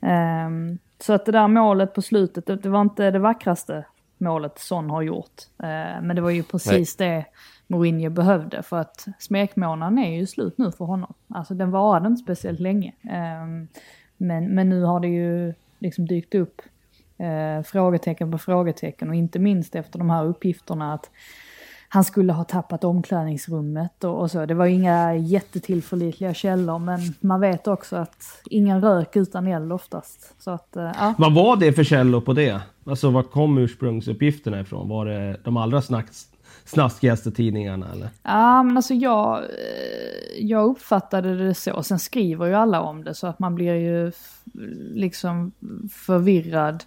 Um, så att det där målet på slutet, det, det var inte det vackraste målet Son har gjort. Eh, men det var ju precis Nej. det Mourinho behövde, för att smekmånaden är ju slut nu för honom. Alltså den varade inte speciellt länge. Eh, men, men nu har det ju liksom dykt upp eh, frågetecken på frågetecken, och inte minst efter de här uppgifterna att han skulle ha tappat omklädningsrummet och, och så. Det var inga jättetillförlitliga källor, men man vet också att ingen rök utan eld oftast. Så att, ja. Vad var det för källor på det? Alltså vad kom ursprungsuppgifterna ifrån? Var det de allra snacks, snaskigaste tidningarna eller? Ja, men alltså jag, jag uppfattade det så. Sen skriver ju alla om det, så att man blir ju liksom förvirrad.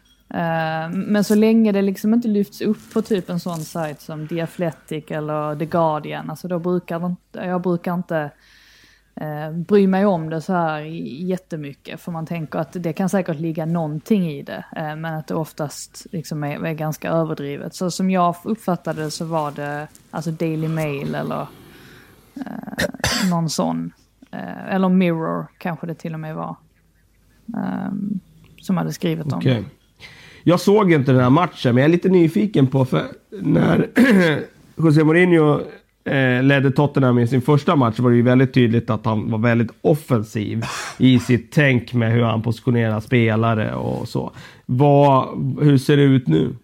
Men så länge det liksom inte lyfts upp på typ en sån sajt som The Athletic eller The Guardian, alltså då brukar det inte, jag brukar inte eh, bry mig om det så här jättemycket, för man tänker att det kan säkert ligga någonting i det, eh, men att det oftast liksom är, är ganska överdrivet. Så som jag uppfattade det så var det alltså Daily Mail eller eh, någon sån, eh, eller Mirror kanske det till och med var, eh, som hade skrivit om okay. det. Jag såg inte den här matchen, men jag är lite nyfiken på, för när José Mourinho eh, ledde Tottenham i sin första match var det ju väldigt tydligt att han var väldigt offensiv i sitt tänk med hur han positionerar spelare och så. Vad, hur ser det ut nu?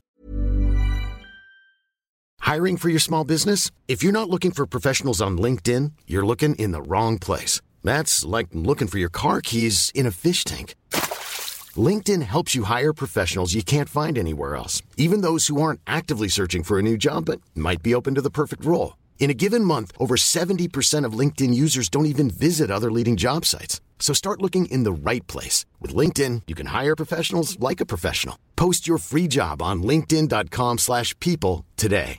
Hiring for your small business? If you're not looking for professionals on LinkedIn, you're looking in the wrong place. That's like looking for your car keys in a fish tank. LinkedIn helps you hire professionals you can't find anywhere else, even those who aren't actively searching for a new job but might be open to the perfect role. In a given month, over seventy percent of LinkedIn users don't even visit other leading job sites. So start looking in the right place. With LinkedIn, you can hire professionals like a professional. Post your free job on linkedin dot com slash people today.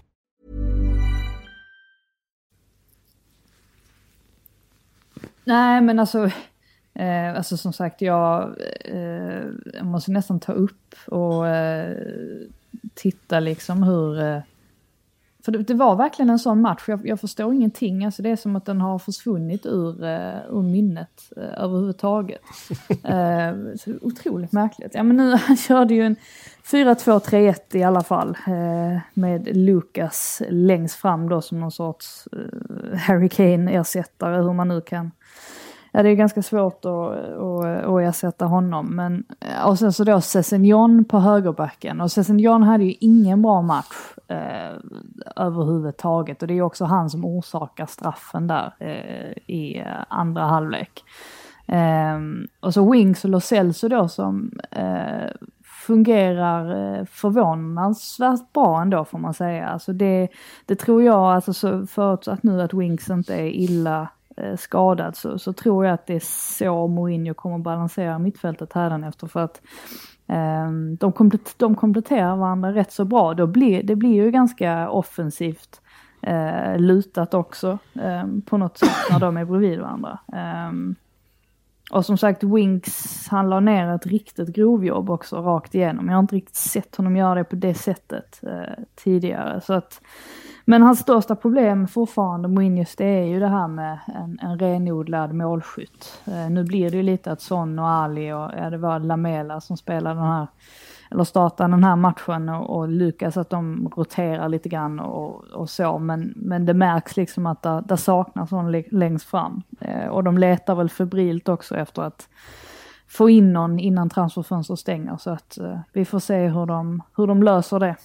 Nej, men alltså... Eh, alltså som sagt, jag, eh, jag måste nästan ta upp och eh, titta liksom hur... Eh, för det, det var verkligen en sån match, jag, jag förstår ingenting. Alltså det är som att den har försvunnit ur, eh, ur minnet eh, överhuvudtaget. eh, så otroligt märkligt. Ja, men nu han körde ju en fyra två tre ett i alla fall. Eh, med Lucas längst fram då som någon sorts eh, Harry Kane-ersättare, hur man nu kan... Ja, det är ganska svårt att, att, att ersätta honom. Men, och sen så då Sessegnon på högerbacken. Och Sessegnon hade ju ingen bra match eh, överhuvudtaget. Och det är också han som orsakar straffen där eh, i andra halvlek. Eh, och så Winks och Lo Celso då som eh, fungerar förvånansvärt bra ändå, får man säga. Alltså det, det tror jag, alltså så förutsatt nu att Winks inte är illa skadad, så, så tror jag att det är så Mourinho kommer att balansera mittfältet hädanefter, för att eh, de, komplet- de kompletterar varandra rätt så bra. Då blir, det blir ju ganska offensivt eh, lutat också eh, på något sätt när de är bredvid varandra. Eh, och som sagt, Winks, han la ner ett riktigt grovjobb också rakt igenom. Jag har inte riktigt sett honom göra det på det sättet eh, tidigare. Så att, men hans största problem fortfarande, Moinhos, det är ju det här med en, en renodlad målskytt. Eh, nu blir det ju lite att Son och Ali och ja, det var Lamela som spelade den här, eller startar den här matchen och, och Lukas, att de roterar lite grann och, och så. Men, men det märks liksom att det, det saknas någon längst fram. Eh, och de letar väl febrilt också efter att få in någon innan transferfönster stänger. Så att eh, vi får se hur de, hur de löser det.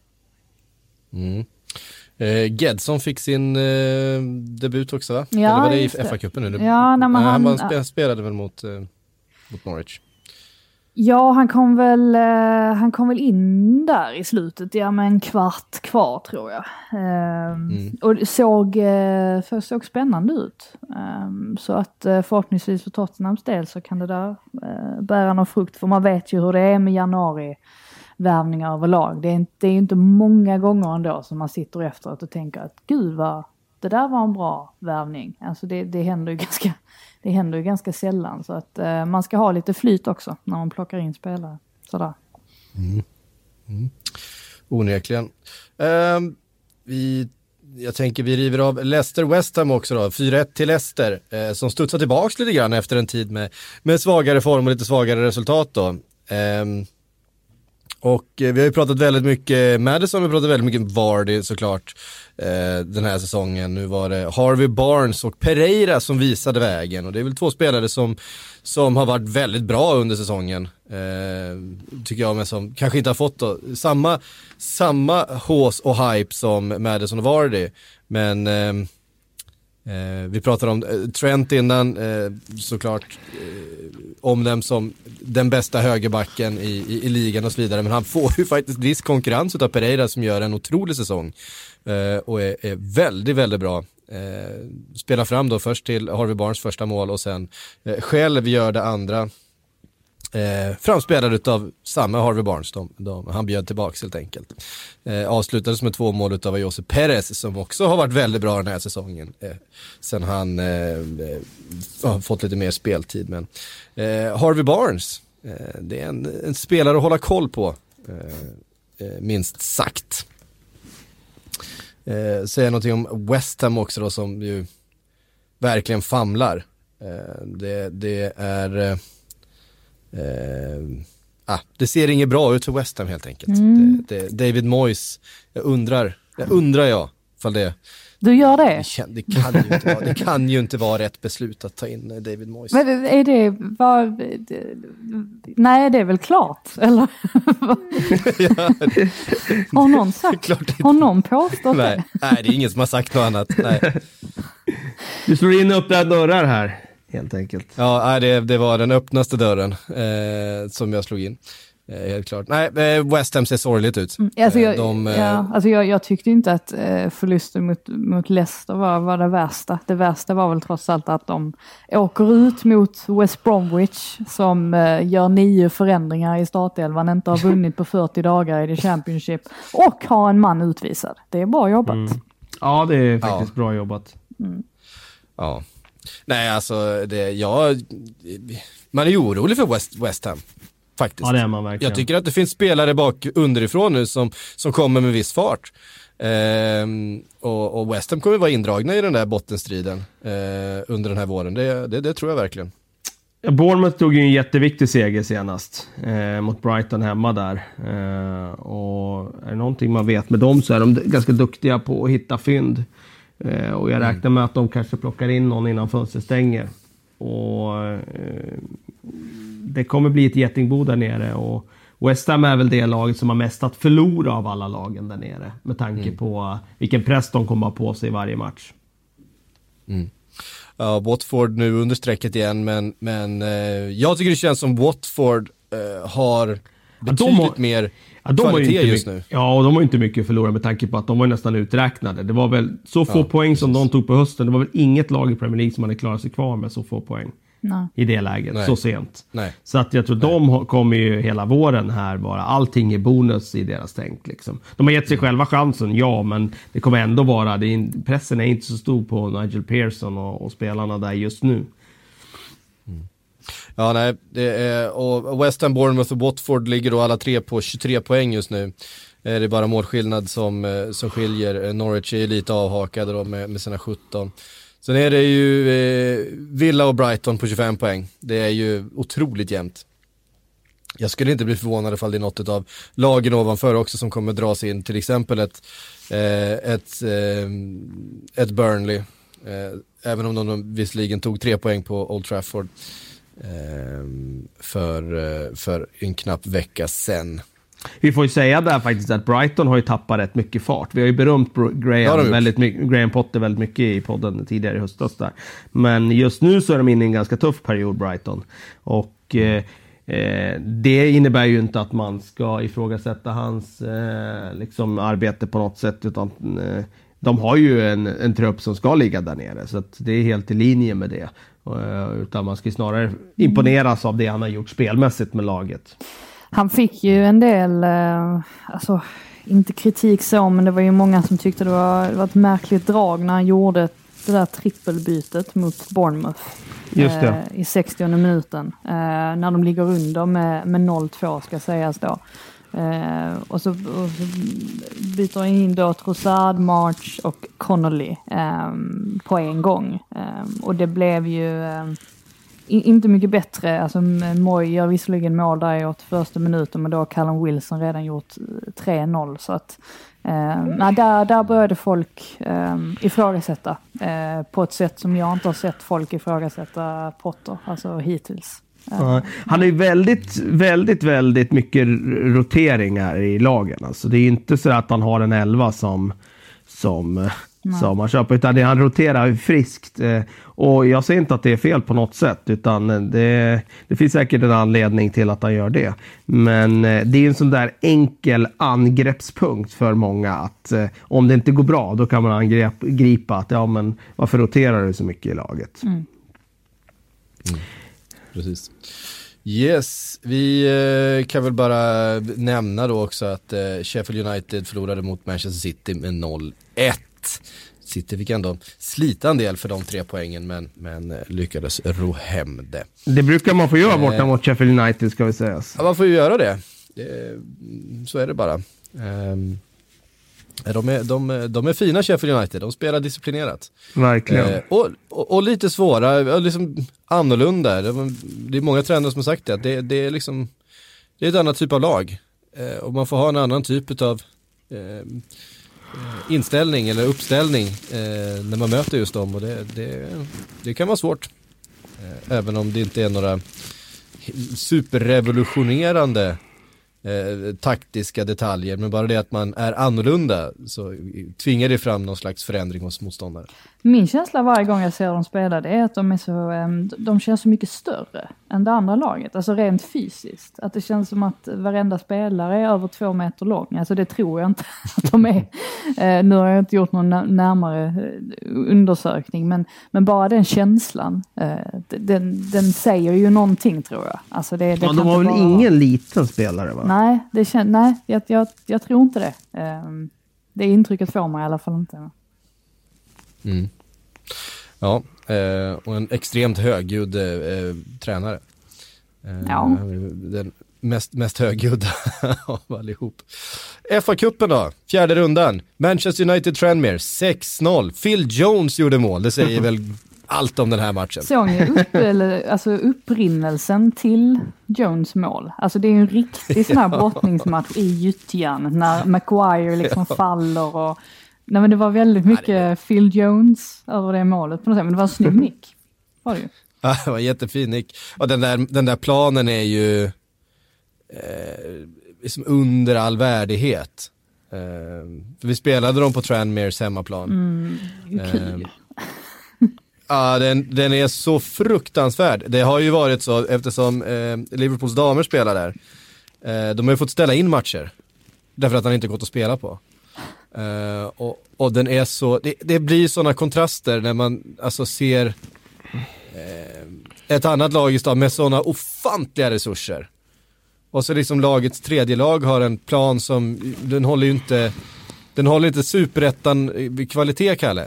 Mm. Eh, Gedson fick sin eh, debut också, va? Ja, eller var det i F A-cupen nu? Ja, nej, men äh, han, han han spelade väl mot, eh, mot Norwich. Ja, han kom väl eh, han kom väl in där i slutet, ja, med en kvart kvar tror jag. Eh, mm. Och det såg, eh, för såg spännande ut. Eh, så att eh, förhoppningsvis för Tottenhams del så kan det där eh, bära någon frukt. För man vet ju hur det är med januari-värvningar överlag. Det är, inte, det är inte många gånger ändå som man sitter efteråt och tänker att gud vad, det där var en bra värvning. Alltså det, det händer ju ganska... Det händer ju ganska sällan, så att eh, man ska ha lite flyt också när man plockar in spelare. Sådär. Mm. Mm. Onekligen. Uh, vi, jag tänker vi river av Leicester West Ham också då. fyra ett till Leicester eh, som studsar tillbaka lite grann efter en tid med, med svagare form och lite svagare resultat då. Uh, och eh, vi har ju pratat väldigt mycket Maddison, vi har pratat väldigt mycket Vardy såklart eh, den här säsongen. Nu var det Harvey Barnes och Pereira som visade vägen, och det är väl två spelare som, som har varit väldigt bra under säsongen eh, tycker jag, men som kanske inte har fått då, samma, samma hås och hype som Maddison och Vardy, men eh, Eh, vi pratade om eh, Trent innan, eh, såklart eh, om dem som den bästa högerbacken i, i, i ligan och så vidare, men han får ju faktiskt viss konkurrens av Pereira som gör en otrolig säsong eh, och är, är väldigt, väldigt bra. Eh, spelar fram då först till Harvey Barnes första mål och sen eh, själv gör det andra. Eh, framspelad av samma Harvey Barnes, de, de, han bjöd tillbaka helt enkelt. Eh, avslutades med två mål av Jose Perez som också har varit väldigt bra den här säsongen. Eh, sen han eh, eh, har fått lite mer speltid. Men eh, Harvey Barnes, eh, det är en, en spelare att hålla koll på, eh, eh, minst sagt. Eh, säger någonting om West Ham också då, som ju verkligen famlar. Eh, det, det är... Eh, Uh, ah, det ser inget bra ut för West Ham helt enkelt. Mm. Det, det, David Moyes, jag undrar, jag undrar jag ifall det... Du gör det? Det, det, kan ju inte vara, det kan ju inte vara rätt beslut att ta in David Moyes. Men är det, var, det, nej, det är väl klart, eller? Ja, det, har någon sagt, har någon påstått nej, det? Nej, det är ingen som har sagt något annat. Nej. Du slår in öppna dörrar här, helt enkelt. Ja, det, det var den öppnaste dörren eh, som jag slog in. Eh, helt klart. Nej, West Ham ser sorgligt ut. Mm, alltså jag, De, ja, alltså jag, jag tyckte inte att eh, förlusten mot, mot Leicester var, var det värsta. Det värsta var väl trots allt att de åker ut mot West Bromwich som eh, gör nio förändringar i startelvan, inte har vunnit på fyrtio dagar i The Championship och har en man utvisad. Det är bra jobbat. Mm. Ja, det är faktiskt ja. bra jobbat. Mm. Ja. Nej, alltså det, jag, man är ju orolig för West, West Ham. Faktiskt. Ja, det är man verkligen. Jag tycker att det finns spelare bak underifrån nu som, som kommer med viss fart. Ehm, och, och West Ham kommer vara indragna i den där bottenstriden eh, under den här våren. Det, det, det tror jag verkligen. Ja, Bournemouth tog ju en jätteviktig seger senast eh, mot Brighton hemma där. Eh, och är det någonting man vet med dem så är de ganska duktiga på att hitta fynd. Eh, och jag räknar med att de kanske plockar in någon innan fönstret stänger. Och eh, det kommer bli ett getingbo där nere, och West Ham är väl det laget som har mest att förlora av alla lagen där nere, med tanke mm. på vilken press de kommer på sig i varje match. Mm. Ja, Watford nu under strecket igen, men, men eh, jag tycker det känns som Watford eh, har betydligt ja, har, mer ja, de kvalitet inte just mycket, nu. Ja, och de har inte mycket att förlora med tanke på att de var nästan uträknade. Det var väl så få ja, poäng precis. som de tog på hösten. Det var väl inget lag i Premier League som hade klarat sig kvar med så få poäng. Nej. I det läget, Nej. så sent. Nej. Så att jag tror Nej. de kommer ju hela våren här vara, allting är bonus i deras tänk liksom. De har gett sig själva chansen, ja, men det kommer ändå vara, det är, pressen är inte så stor på Nigel Pearson och, och spelarna där just nu. Mm. Ja, nej, det är, och West Ham, Bournemouth och Watford ligger då alla tre på tjugotre poäng just nu. Det är bara målskillnad som, som skiljer. Norwich är lite avhakade då med, med sina sjutton. Sen är det ju eh, Villa och Brighton på tjugofem poäng. Det är ju otroligt jämnt. Jag skulle inte bli förvånad ifall det är något av lagen ovanför också som kommer dras in. Till exempel ett, eh, ett, eh, ett Burnley. Eh, även om de visserligen tog tre poäng på Old Trafford eh, för, eh, för en knapp vecka sen. Vi får ju säga där faktiskt att Brighton har ju tappat rätt mycket fart. Vi har ju berömt Graham, väldigt mycket, Graham Potter väldigt mycket i podden tidigare i höstas där. Men just nu så är de inne i en ganska tuff period, Brighton. Och eh, eh, det innebär ju inte att man ska ifrågasätta hans eh, liksom arbete på något sätt, utan eh, de har ju en, en trupp som ska ligga där nere. Så att det är helt i linje med det. Uh, utan man ska snarare imponeras av det han har gjort spelmässigt med laget. Han fick ju en del, eh, alltså inte kritik så, men det var ju många som tyckte det var, det var ett märkligt drag när han gjorde det där trippelbytet mot Bournemouth. Just det. Eh, i sextionde minuten. Eh, när de ligger under med, med noll två ska sägas då. Eh, och, så, och så byter han in då Trossard, March och Connolly eh, på en gång. Eh, och det blev ju... Eh, inte mycket bättre. Alltså Moy gör visserligen mål där i åt första minuten, men då har Callum Wilson redan gjort tre noll. Så att eh, där, där började folk eh, ifrågasätta eh, på ett sätt som jag inte har sett folk ifrågasätta Potter, alltså hittills. Ja, han är ju väldigt, väldigt, väldigt mycket roteringar i lagen. Alltså det är inte så att han har en elva som... som som man köper, utan det, han roterar friskt, eh, och jag säger inte att det är fel på något sätt, utan det, det finns säkert en anledning till att han gör det, men eh, det är en sån där enkel angreppspunkt för många att eh, om det inte går bra, då kan man angripa att ja, men varför roterar du så mycket i laget? Mm. Mm. Precis. Yes, vi eh, kan väl bara nämna då också att eh, Sheffield United förlorade mot Manchester City med noll ett. City fick ändå slita en del för de tre poängen, men, men lyckades ro hem det. Det brukar man få göra borta eh, mot Sheffield United, ska vi säga. Ja, man får ju göra det. det så är det bara. Um, de, är, de, de är fina, Sheffield United. De spelar disciplinerat. Verkligen. Eh, och, och, och lite svåra, liksom annorlunda. Det, det är många tränare som har sagt det. Att det, det, är liksom, det är ett annat typ av lag. Eh, och man får ha en annan typ av... Eh, inställning eller uppställning eh, när man möter just dem, och det, det, det kan vara svårt eh, även om det inte är några superrevolutionerande eh, taktiska detaljer, men bara det att man är annorlunda så tvingar det fram någon slags förändring hos motståndare. Min känsla varje gång jag ser dem spela, det är att de är så, de känns så mycket större än det andra laget, alltså rent fysiskt. Att det känns som att varenda spelare är över två meter lång. Alltså det tror jag inte att de är. Nu har jag inte gjort någon närmare undersökning, men, men bara den känslan, den, den säger ju någonting, tror jag. Alltså det, det ja, de har väl bara... ingen liten spelare, va? Nej, det kän... Nej jag, jag, jag tror inte det. Det intrycket får man i alla fall inte. Mm. Ja, eh, och en extremt högljudd eh, tränare. Eh, ja. Den mest, mest högljudda av allihop. F A-cupen då, fjärde rundan. Manchester United Tranmere, sex noll. Phil Jones gjorde mål, det säger väl allt om den här matchen. Såg ni upp, eller, alltså upprinnelsen till Jones mål? Alltså det är en riktig sån här brottningsmatch i gyttjan när Maguire liksom faller och... Nej, men det var väldigt mycket ja, det... Phil Jones över det målet på något sätt, men det var en snygg nick. Var det ju. Ja, det var jättefin nick. Och den där, den där planen är ju eh, liksom under all värdighet. Eh, för vi spelade dem på Tranmeres hemmaplan. Mm, kul. Eh, ja, den, den är så fruktansvärd. Det har ju varit så eftersom eh, Liverpools damer spelar där. Eh, de har ju fått ställa in matcher därför att han inte gått att spela på. Uh, och, och den är så det, det blir sådana kontraster när man alltså ser uh, ett annat lag i stad med sådana ofantliga resurser, och så liksom lagets tredje lag har en plan som den håller ju inte den håller inte superettan kvalitet, Kalle.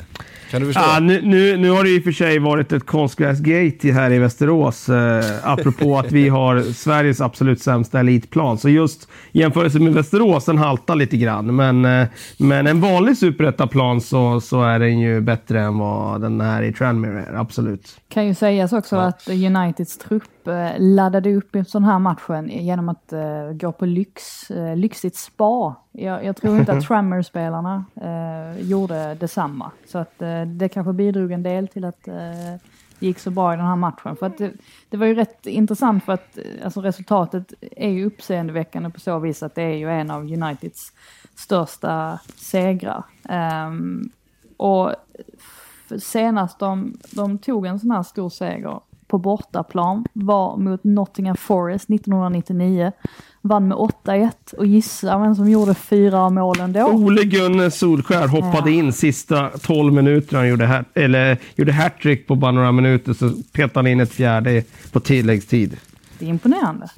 Kan du förstå? Ja, nu, nu, nu har det i och för sig varit ett konstgräsgate här i Västerås. Eh, apropå att vi har Sveriges absolut sämsta elitplan. Så just jämförelse med Västerås, den haltar lite grann. Men, eh, men en vanlig superettaplan så, så är den ju bättre än vad den här i Tranmere är. Absolut. Kan ju sägas också ja. att Uniteds trupp eh, laddade upp i en sån här matchen genom att eh, gå på lyx, eh, lyxigt spa. Jag, jag tror inte att Tranmere-spelarna eh, gjorde detsamma. Så att eh, det kanske bidrog en del till att eh, det gick så bra i den här matchen. För att det, det var ju rätt intressant för att alltså, resultatet är ju uppseendeväckande på så vis att det är ju en av Uniteds största segrar. Um, och senast de, de tog en sån här stor seger på bortaplan var mot Nottingham Forest nittonhundranittionio. Vann med åtta ett och gissa vem som gjorde fyra av målen då. Ole Gunnar Solskär hoppade ja. in sista tolv minuter. Han gjorde, hat, eller, gjorde hattrick på bara några minuter, så petade han in ett fjärde på tilläggstid. Det är imponerande.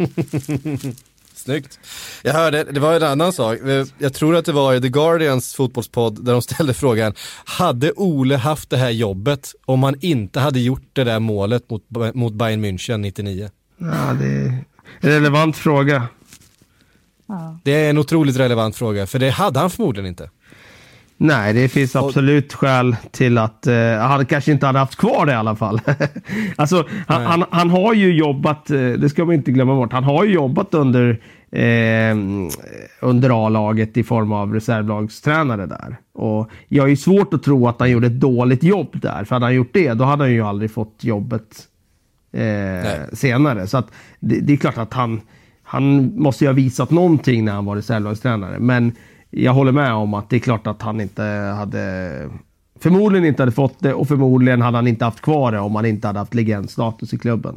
Snyggt. Jag hörde, det var en annan sak. Jag tror att det var i The Guardians fotbollspodd där de ställde frågan: hade Ole haft det här jobbet om han inte hade gjort det där målet mot, mot Bayern München nittionio? Ja, det är en relevant fråga. Ja. Det är en otroligt relevant fråga, för det hade han förmodligen inte. Nej, det finns absolut skäl till att uh, han kanske inte hade haft kvar det i alla fall. Alltså, han, han, han har ju jobbat, uh, det ska man inte glömma bort, han har ju jobbat under, uh, under A-laget i form av reservlagstränare där. Och jag är ju svårt att tro att han gjorde ett dåligt jobb där, för hade han gjort det, då hade han ju aldrig fått jobbet uh, senare. Så att det, det är klart att han, han måste ju ha visat någonting när han var reservlagstränare, men jag håller med om att det är klart att han inte hade, förmodligen inte hade fått det, och förmodligen hade han inte haft kvar det om han inte hade haft legendstatus i klubben.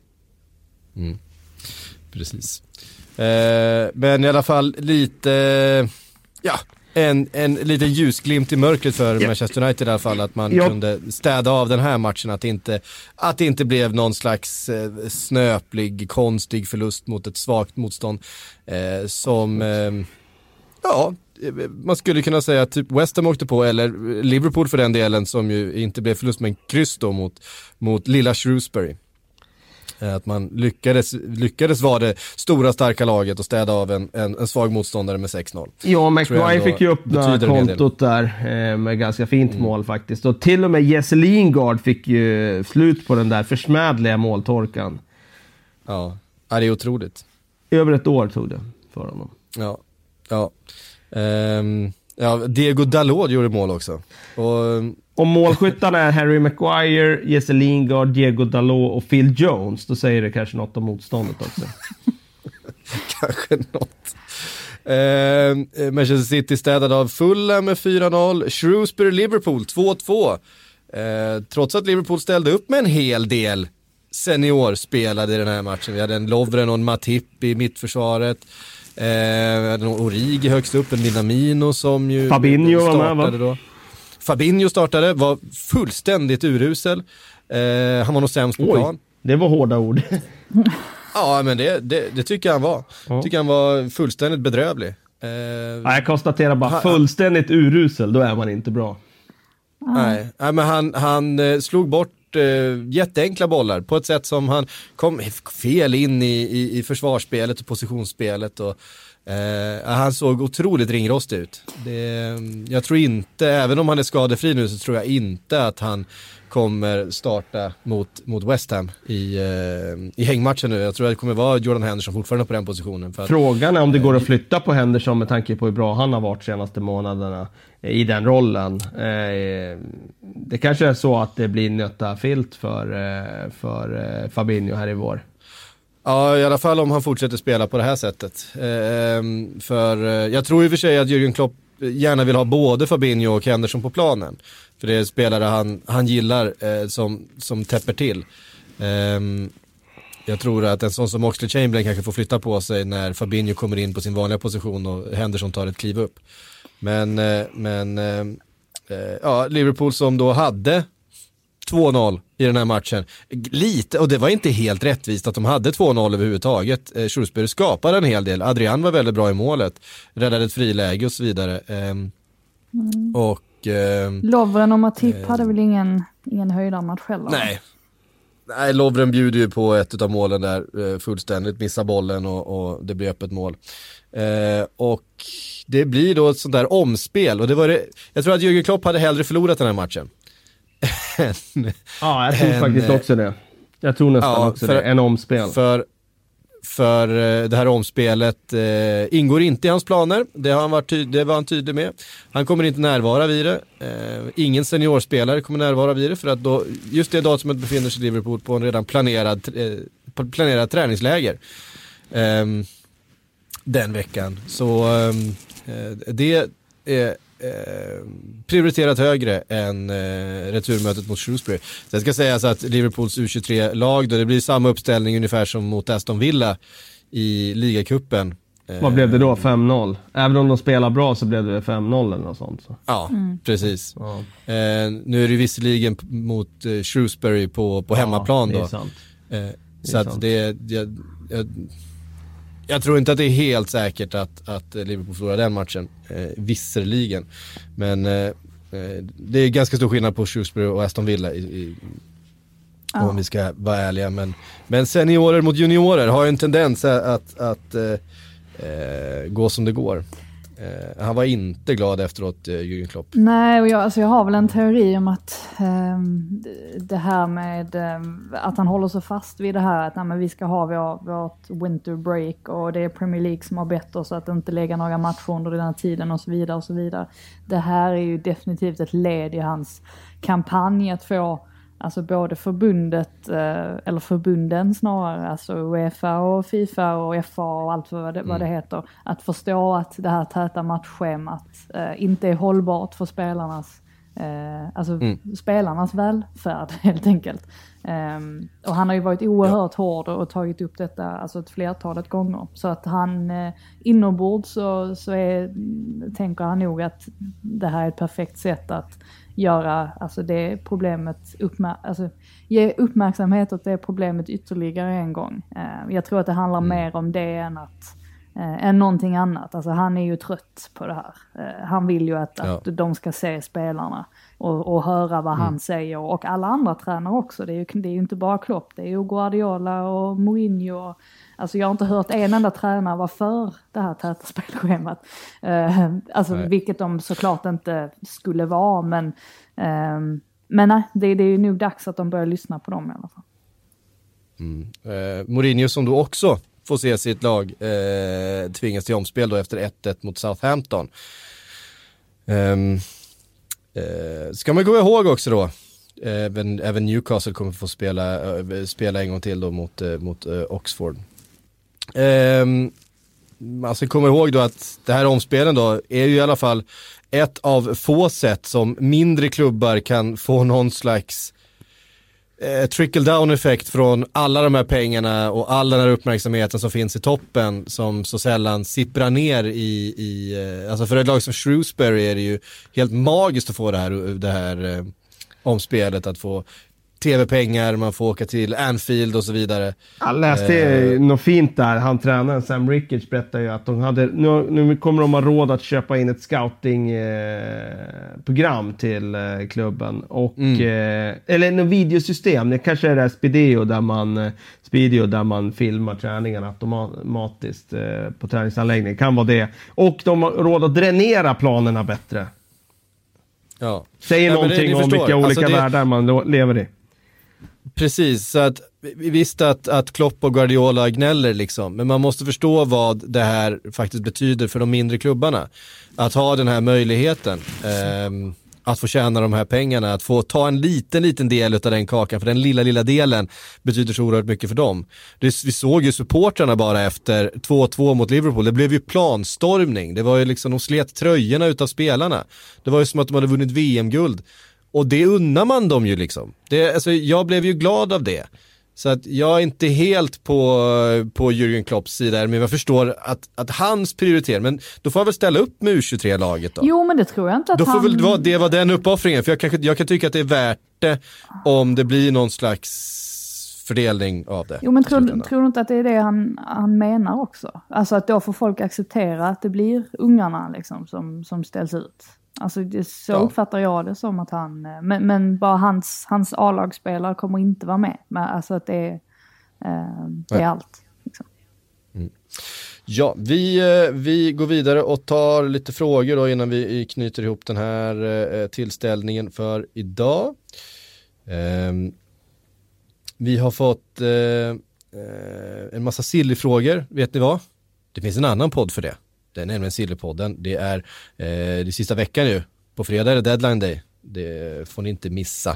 Mm. Precis. Eh, men i alla fall lite, ja, en, en liten ljusglimt i mörkret för ja. Manchester United i alla fall, att man ja. kunde städa av den här matchen, att det inte, att det inte blev någon slags eh, snöplig, konstig förlust mot ett svagt motstånd eh, som eh, ja, man skulle kunna säga att typ West Ham åkte på, eller Liverpool för den delen, som ju inte blev förlust med en kryss då mot, mot lilla Shrewsbury. Att man lyckades, lyckades vara det stora starka laget och städa av en, en, en svag motståndare med sex noll. Ja, McGuire fick ju öppna kontot där eh, med ganska fint mm. mål faktiskt. Och till och med Jesse Lingard fick ju slut på den där försmädliga måltorkan. Ja, ja det är otroligt. Över ett år tog det för honom. Ja, ja. Um, ja, Diego Dalot gjorde mål också. Och, om målskyttarna är Harry Maguire, Jesse Lingard, Diego Dalot och Phil Jones, då säger det kanske något om motståndet också. Kanske något. Uh, Manchester City städade av Fulham med fyra noll. Shrewsbury Liverpool två två. Uh, trots att Liverpool ställde upp med en hel del seniorspelade i den här matchen. Vi hade en Lovren och en Matip i mittförsvaret. Eh, Origi högst upp, en Minamino som ju Fabinho startade var med, då. Fabinho startade, var fullständigt urusel. Eh, han var nog sämst på Oj, plan. Det var hårda ord. Ja, men det, det, det tycker jag han var. Ja. Tycker han var fullständigt bedrövlig. Eh, ja, jag konstaterar bara, han, fullständigt urusel, då är man inte bra. Nej, nej men han, han eh, slog bort Uh, jätteenkla bollar på ett sätt som han kom fel in i, i, i försvarsspelet och positionsspelet och uh, han såg otroligt ringrostig ut. Det, jag tror inte, även om han är skadefri nu, så tror jag inte att han kommer starta mot, mot West Ham i, uh, i hängmatchen nu. Jag tror att det kommer vara Jordan Henderson fortfarande på den positionen. För att, frågan är om det går att flytta på Henderson med tanke på hur bra han har varit senaste månaderna i den rollen. Eh, det kanske är så att det blir nötta filt för, eh, för eh, Fabinho här i vår. Ja, i alla fall om han fortsätter spela på det här sättet. Eh, för eh, jag tror i och för sig att Jürgen Klopp gärna vill ha både Fabinho och Henderson på planen. För det är spelare han, han gillar eh, som, som täpper till. Eh, jag tror att en sån som Oxlade Chamberlain kanske får flytta på sig när Fabinho kommer in på sin vanliga position och Henderson tar ett kliv upp. Men, men äh, ja, Liverpool som då hade två noll i den här matchen. Lite, och det var inte helt rättvist att de hade två noll överhuvudtaget. Eh, Shrewsbury skapade en hel del. Adrian var väldigt bra i målet. Räddade ett friläge och så vidare. Eh, mm. Och och... Eh, Lovren och Matip eh, hade väl ingen, ingen höjdarmatch heller? Nej. Nej, Lovren bjuder ju på ett av målen där eh, fullständigt, missar bollen och, och det blir öppet mål. Eh, och det blir då ett sånt där omspel och det var det, jag tror att Jürgen Klopp hade hellre förlorat den här matchen. Ja, jag tror en, faktiskt också det. Jag tror nästan ja, också för, det, en omspel. För, för det här omspelet eh, ingår inte i hans planer, det, har han varit ty- det var han tydlig med. Han kommer inte närvara vid det. Eh, ingen seniorspelare kommer närvara vid det för att då, just det datumet befinner sig Liverpool på en redan planerad, eh, planerad träningsläger. Eh, den veckan. Så eh, det är eh, prioriterat högre än eh, returmötet mot Shrewsbury. Sen ska sägas att Liverpools U tjugotre-lag, då det blir samma uppställning ungefär som mot Aston Villa i ligacupen. Eh, Vad blev det då? fem noll? Även om de spelar bra så blev det fem noll eller något sånt. Så. Ja, mm. precis. Ja. Eh, nu är det visserligen mot eh, Shrewsbury på, på hemmaplan ja, det är då. Sant. Eh, det så är att sant. det... Jag, jag, Jag tror inte att det är helt säkert att, att Liverpool förlorar den matchen, eh, visserligen. Men eh, det är ganska stor skillnad på Shrewsbury och Aston Villa i, i, ja. om vi ska vara ärliga. Men, men seniorer mot juniorer har ju en tendens att, att eh, eh, gå som det går. Eh, han var inte glad efteråt, eh, Jürgen Klopp. Nej, och jag, alltså jag har väl en teori om att eh, det här med eh, att han håller sig fast vid det här att nej, men vi ska ha vår, vårt winter break och det är Premier League som har bett oss att inte lägga några matcher under den här tiden och så vidare och så vidare. Det här är ju definitivt ett led i hans kampanj att få alltså både förbundet, eh, eller förbunden snarare, alltså UEFA och FIFA och F A och allt vad det, mm. vad det heter, att förstå att det här täta matchschemat eh, inte är hållbart för spelarnas, eh, alltså mm. spelarnas välfärd helt enkelt. Um, och han har ju varit oerhört ja. hård och tagit upp detta alltså ett flertalet gånger. Så att han eh, inombords så, så är, tänker han nog att det här är ett perfekt sätt att göra alltså det problemet uppmär- alltså, ge uppmärksamhet åt det problemet ytterligare en gång. Uh, jag tror att det handlar mm. mer om det än att uh, än någonting annat. Alltså han är ju trött på det här. Uh, han vill ju att, ja. att de ska se spelarna och, och höra vad mm. han säger och alla andra tränare också. Det är ju, det är ju inte bara Klopp, det är ju Guardiola och Mourinho. Alltså jag har inte hört en enda tränare vara för det här täta spelschemat. Uh, alltså nej. Vilket de såklart inte skulle vara. Men, uh, men nej, det, det är ju nog dags att de börjar lyssna på dem i alla fall. Mm. Uh, Mourinho som då också får se sitt lag uh, tvingas till omspel då efter ett ett mot Southampton. Um, uh, ska man gå ihåg också då Även, även Newcastle kommer få spela, spela en gång till då mot, mot uh, Oxford. Um, man ska komma ihåg då att det här omspelen då är ju i alla fall ett av få sätt som mindre klubbar kan få någon slags eh, trickle-down-effekt från alla de här pengarna och all den här uppmärksamheten som finns i toppen som så sällan sipprar ner i, i eh, alltså för ett lag som Shrewsbury är det ju helt magiskt att få det här, det här eh, omspelet, att få tv-pengar, man får åka till Anfield och så vidare. Jag läste eh. något fint där. Han tränaren Sam Ricketts berättade ju att de hade, nu, nu kommer de ha råd att köpa in ett scouting-program eh, till eh, klubben. Och, mm. eh, eller något videosystem. Det kanske är det här Speedio där man, Speedio där man filmar träningarna automatiskt eh, på träningsanläggningen. Kan vara det. Och de har råd att dränera planerna bättre. Ja. Säger ja, någonting det, om vilka olika alltså det... världar man lo- lever i. Precis, så att vi visste att, att Klopp och Guardiola gnäller liksom, men man måste förstå vad det här faktiskt betyder för de mindre klubbarna. Att ha den här möjligheten, eh, att få tjäna de här pengarna, att få ta en liten, liten del av den kakan, för den lilla, lilla delen betyder så oerhört mycket för dem. Det, vi såg ju supportrarna bara efter två två mot Liverpool, det blev ju planstormning, det var ju liksom, de slet tröjorna utav spelarna. Det var ju som att de hade vunnit V M-guld. Och det unnar man dem ju liksom. Det, alltså, jag blev ju glad av det. Så att jag är inte helt på, på Jürgen Klopps sida, men jag förstår att, att hans prioritering, men då får jag väl ställa upp med U tjugotre-laget då. Jo, men det tror jag inte att då får han... väl vara, det var den uppoffringen, för jag kan, jag kan tycka att det är värt det om det blir någon slags fördelning av det. Jo, men tror, tror du inte att det är det han, han menar också? Alltså att då får folk acceptera att det blir ungarna liksom som, som ställs ut. Alltså det, så ja. uppfattar jag det som att han, men, men bara hans, hans A-lagsspelare kommer inte vara med. Men alltså att det är, eh, det är allt. Liksom. Mm. Ja, vi, vi går vidare och tar lite frågor då innan vi knyter ihop den här eh, tillställningen för idag. Eh, vi har fått eh, en massa Silly-frågor, vet ni vad? Det finns en annan podd för det. Det är nämligen Silly-podden. Det är eh, det sista veckan nu. På fredag är det deadline day. Det får ni inte missa.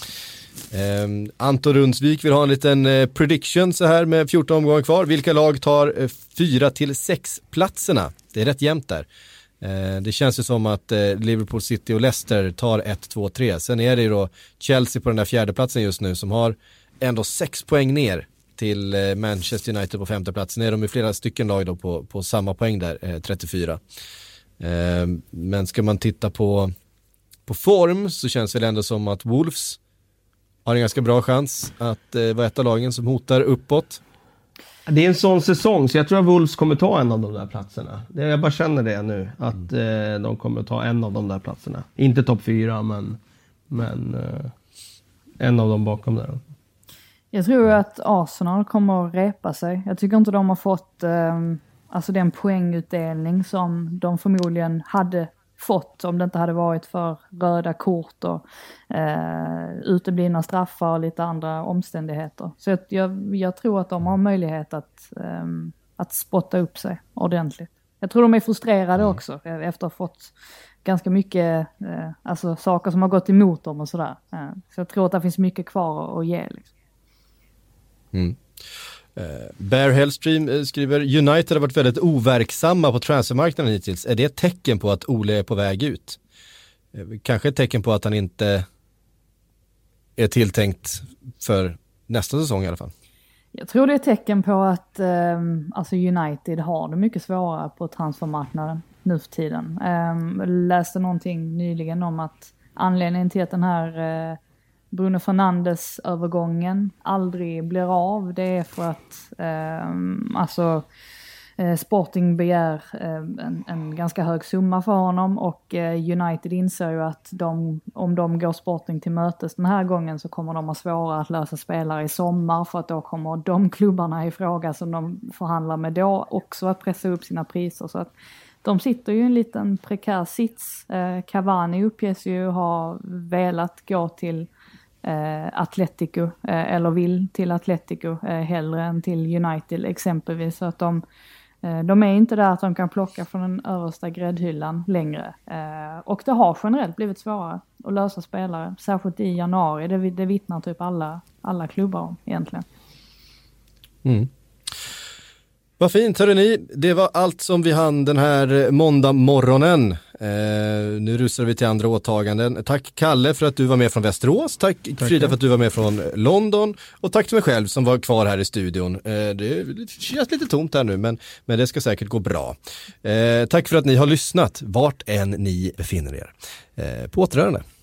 Eh, Anton Rundsvik vill ha en liten eh, prediction så här med fjorton omgångar kvar. Vilka lag tar eh, fyra till sex platserna? Det är rätt jämnt där. Eh, det känns ju som att eh, Liverpool City och Leicester tar ett, två, tre. Sen är det ju då Chelsea på den där fjärde platsen just nu som har ändå sex poäng ner till eh, Manchester United på femte platsen. Är de ju flera stycken lag då på, på samma poäng där, eh, trettiofyra. Eh, men ska man titta på, på form så känns det ändå som att Wolves har en ganska bra chans att eh, vara ett av lagen som hotar uppåt. Det är en sån säsong så jag tror att Wolves kommer ta en av de där platserna. Jag bara känner det nu, att mm. eh, de kommer ta en av de där platserna. Inte topp fyra, men, men eh, en av dem bakom där. Jag tror att Arsenal kommer att repa sig. Jag tycker inte de har fått eh, alltså den poängutdelning som de förmodligen hade fått om det inte hade varit för röda kort och eh, uteblivna straffar och lite andra omständigheter. Så jag, jag, jag tror att de har möjlighet att, eh, att spotta upp sig ordentligt. Jag tror de är frustrerade mm. också efter att ha fått ganska mycket eh, alltså saker som har gått emot dem och sådär. Eh, så jag tror att det finns mycket kvar att, att ge. Liksom. Mm. Uh, Bear Hellstream uh, skriver United har varit väldigt overksamma på transfermarknaden hittills. Är det ett tecken på att Ole är på väg ut? Uh, kanske ett tecken på att han inte är tilltänkt för nästa säsong i alla fall. Jag tror det är ett tecken på att um, alltså United har det mycket svårare på transfermarknaden nu för tiden. Um, jag läste någonting nyligen om att anledningen till att den här uh, Bruno Fernandes övergången aldrig blir av, det är för att eh, alltså eh, Sporting begär eh, en, en ganska hög summa för honom och eh, United inser ju att de, om de går Sporting till mötes den här gången så kommer de ha svårare att lösa spelare i sommar för att då kommer de klubbarna i fråga som de förhandlar med då också att pressa upp sina priser, så att de sitter ju i en liten prekär sits. Eh, Cavani uppges ju ha velat gå till Eh, Atletico eh, eller vill till Atletico eh, hellre än till United exempelvis, så att de, eh, de är inte där att de kan plocka från den översta gräddhyllan längre eh, och det har generellt blivit svårare att lösa spelare, särskilt i januari, det, det vittnar typ alla, alla klubbar om egentligen. Mm. Vad fint, hörde ni. Det var allt som vi hann den här måndag morgonen. Eh, nu rusar vi till andra åtaganden. Tack Kalle för att du var med från Västerås. Tack, Tack Frida för att du var med från London. Och tack till mig själv som var kvar här i studion. Eh, det känns lite tomt här nu, men, men det ska säkert gå bra. Eh, tack för att ni har lyssnat, vart än ni befinner er. Eh, på återhörande.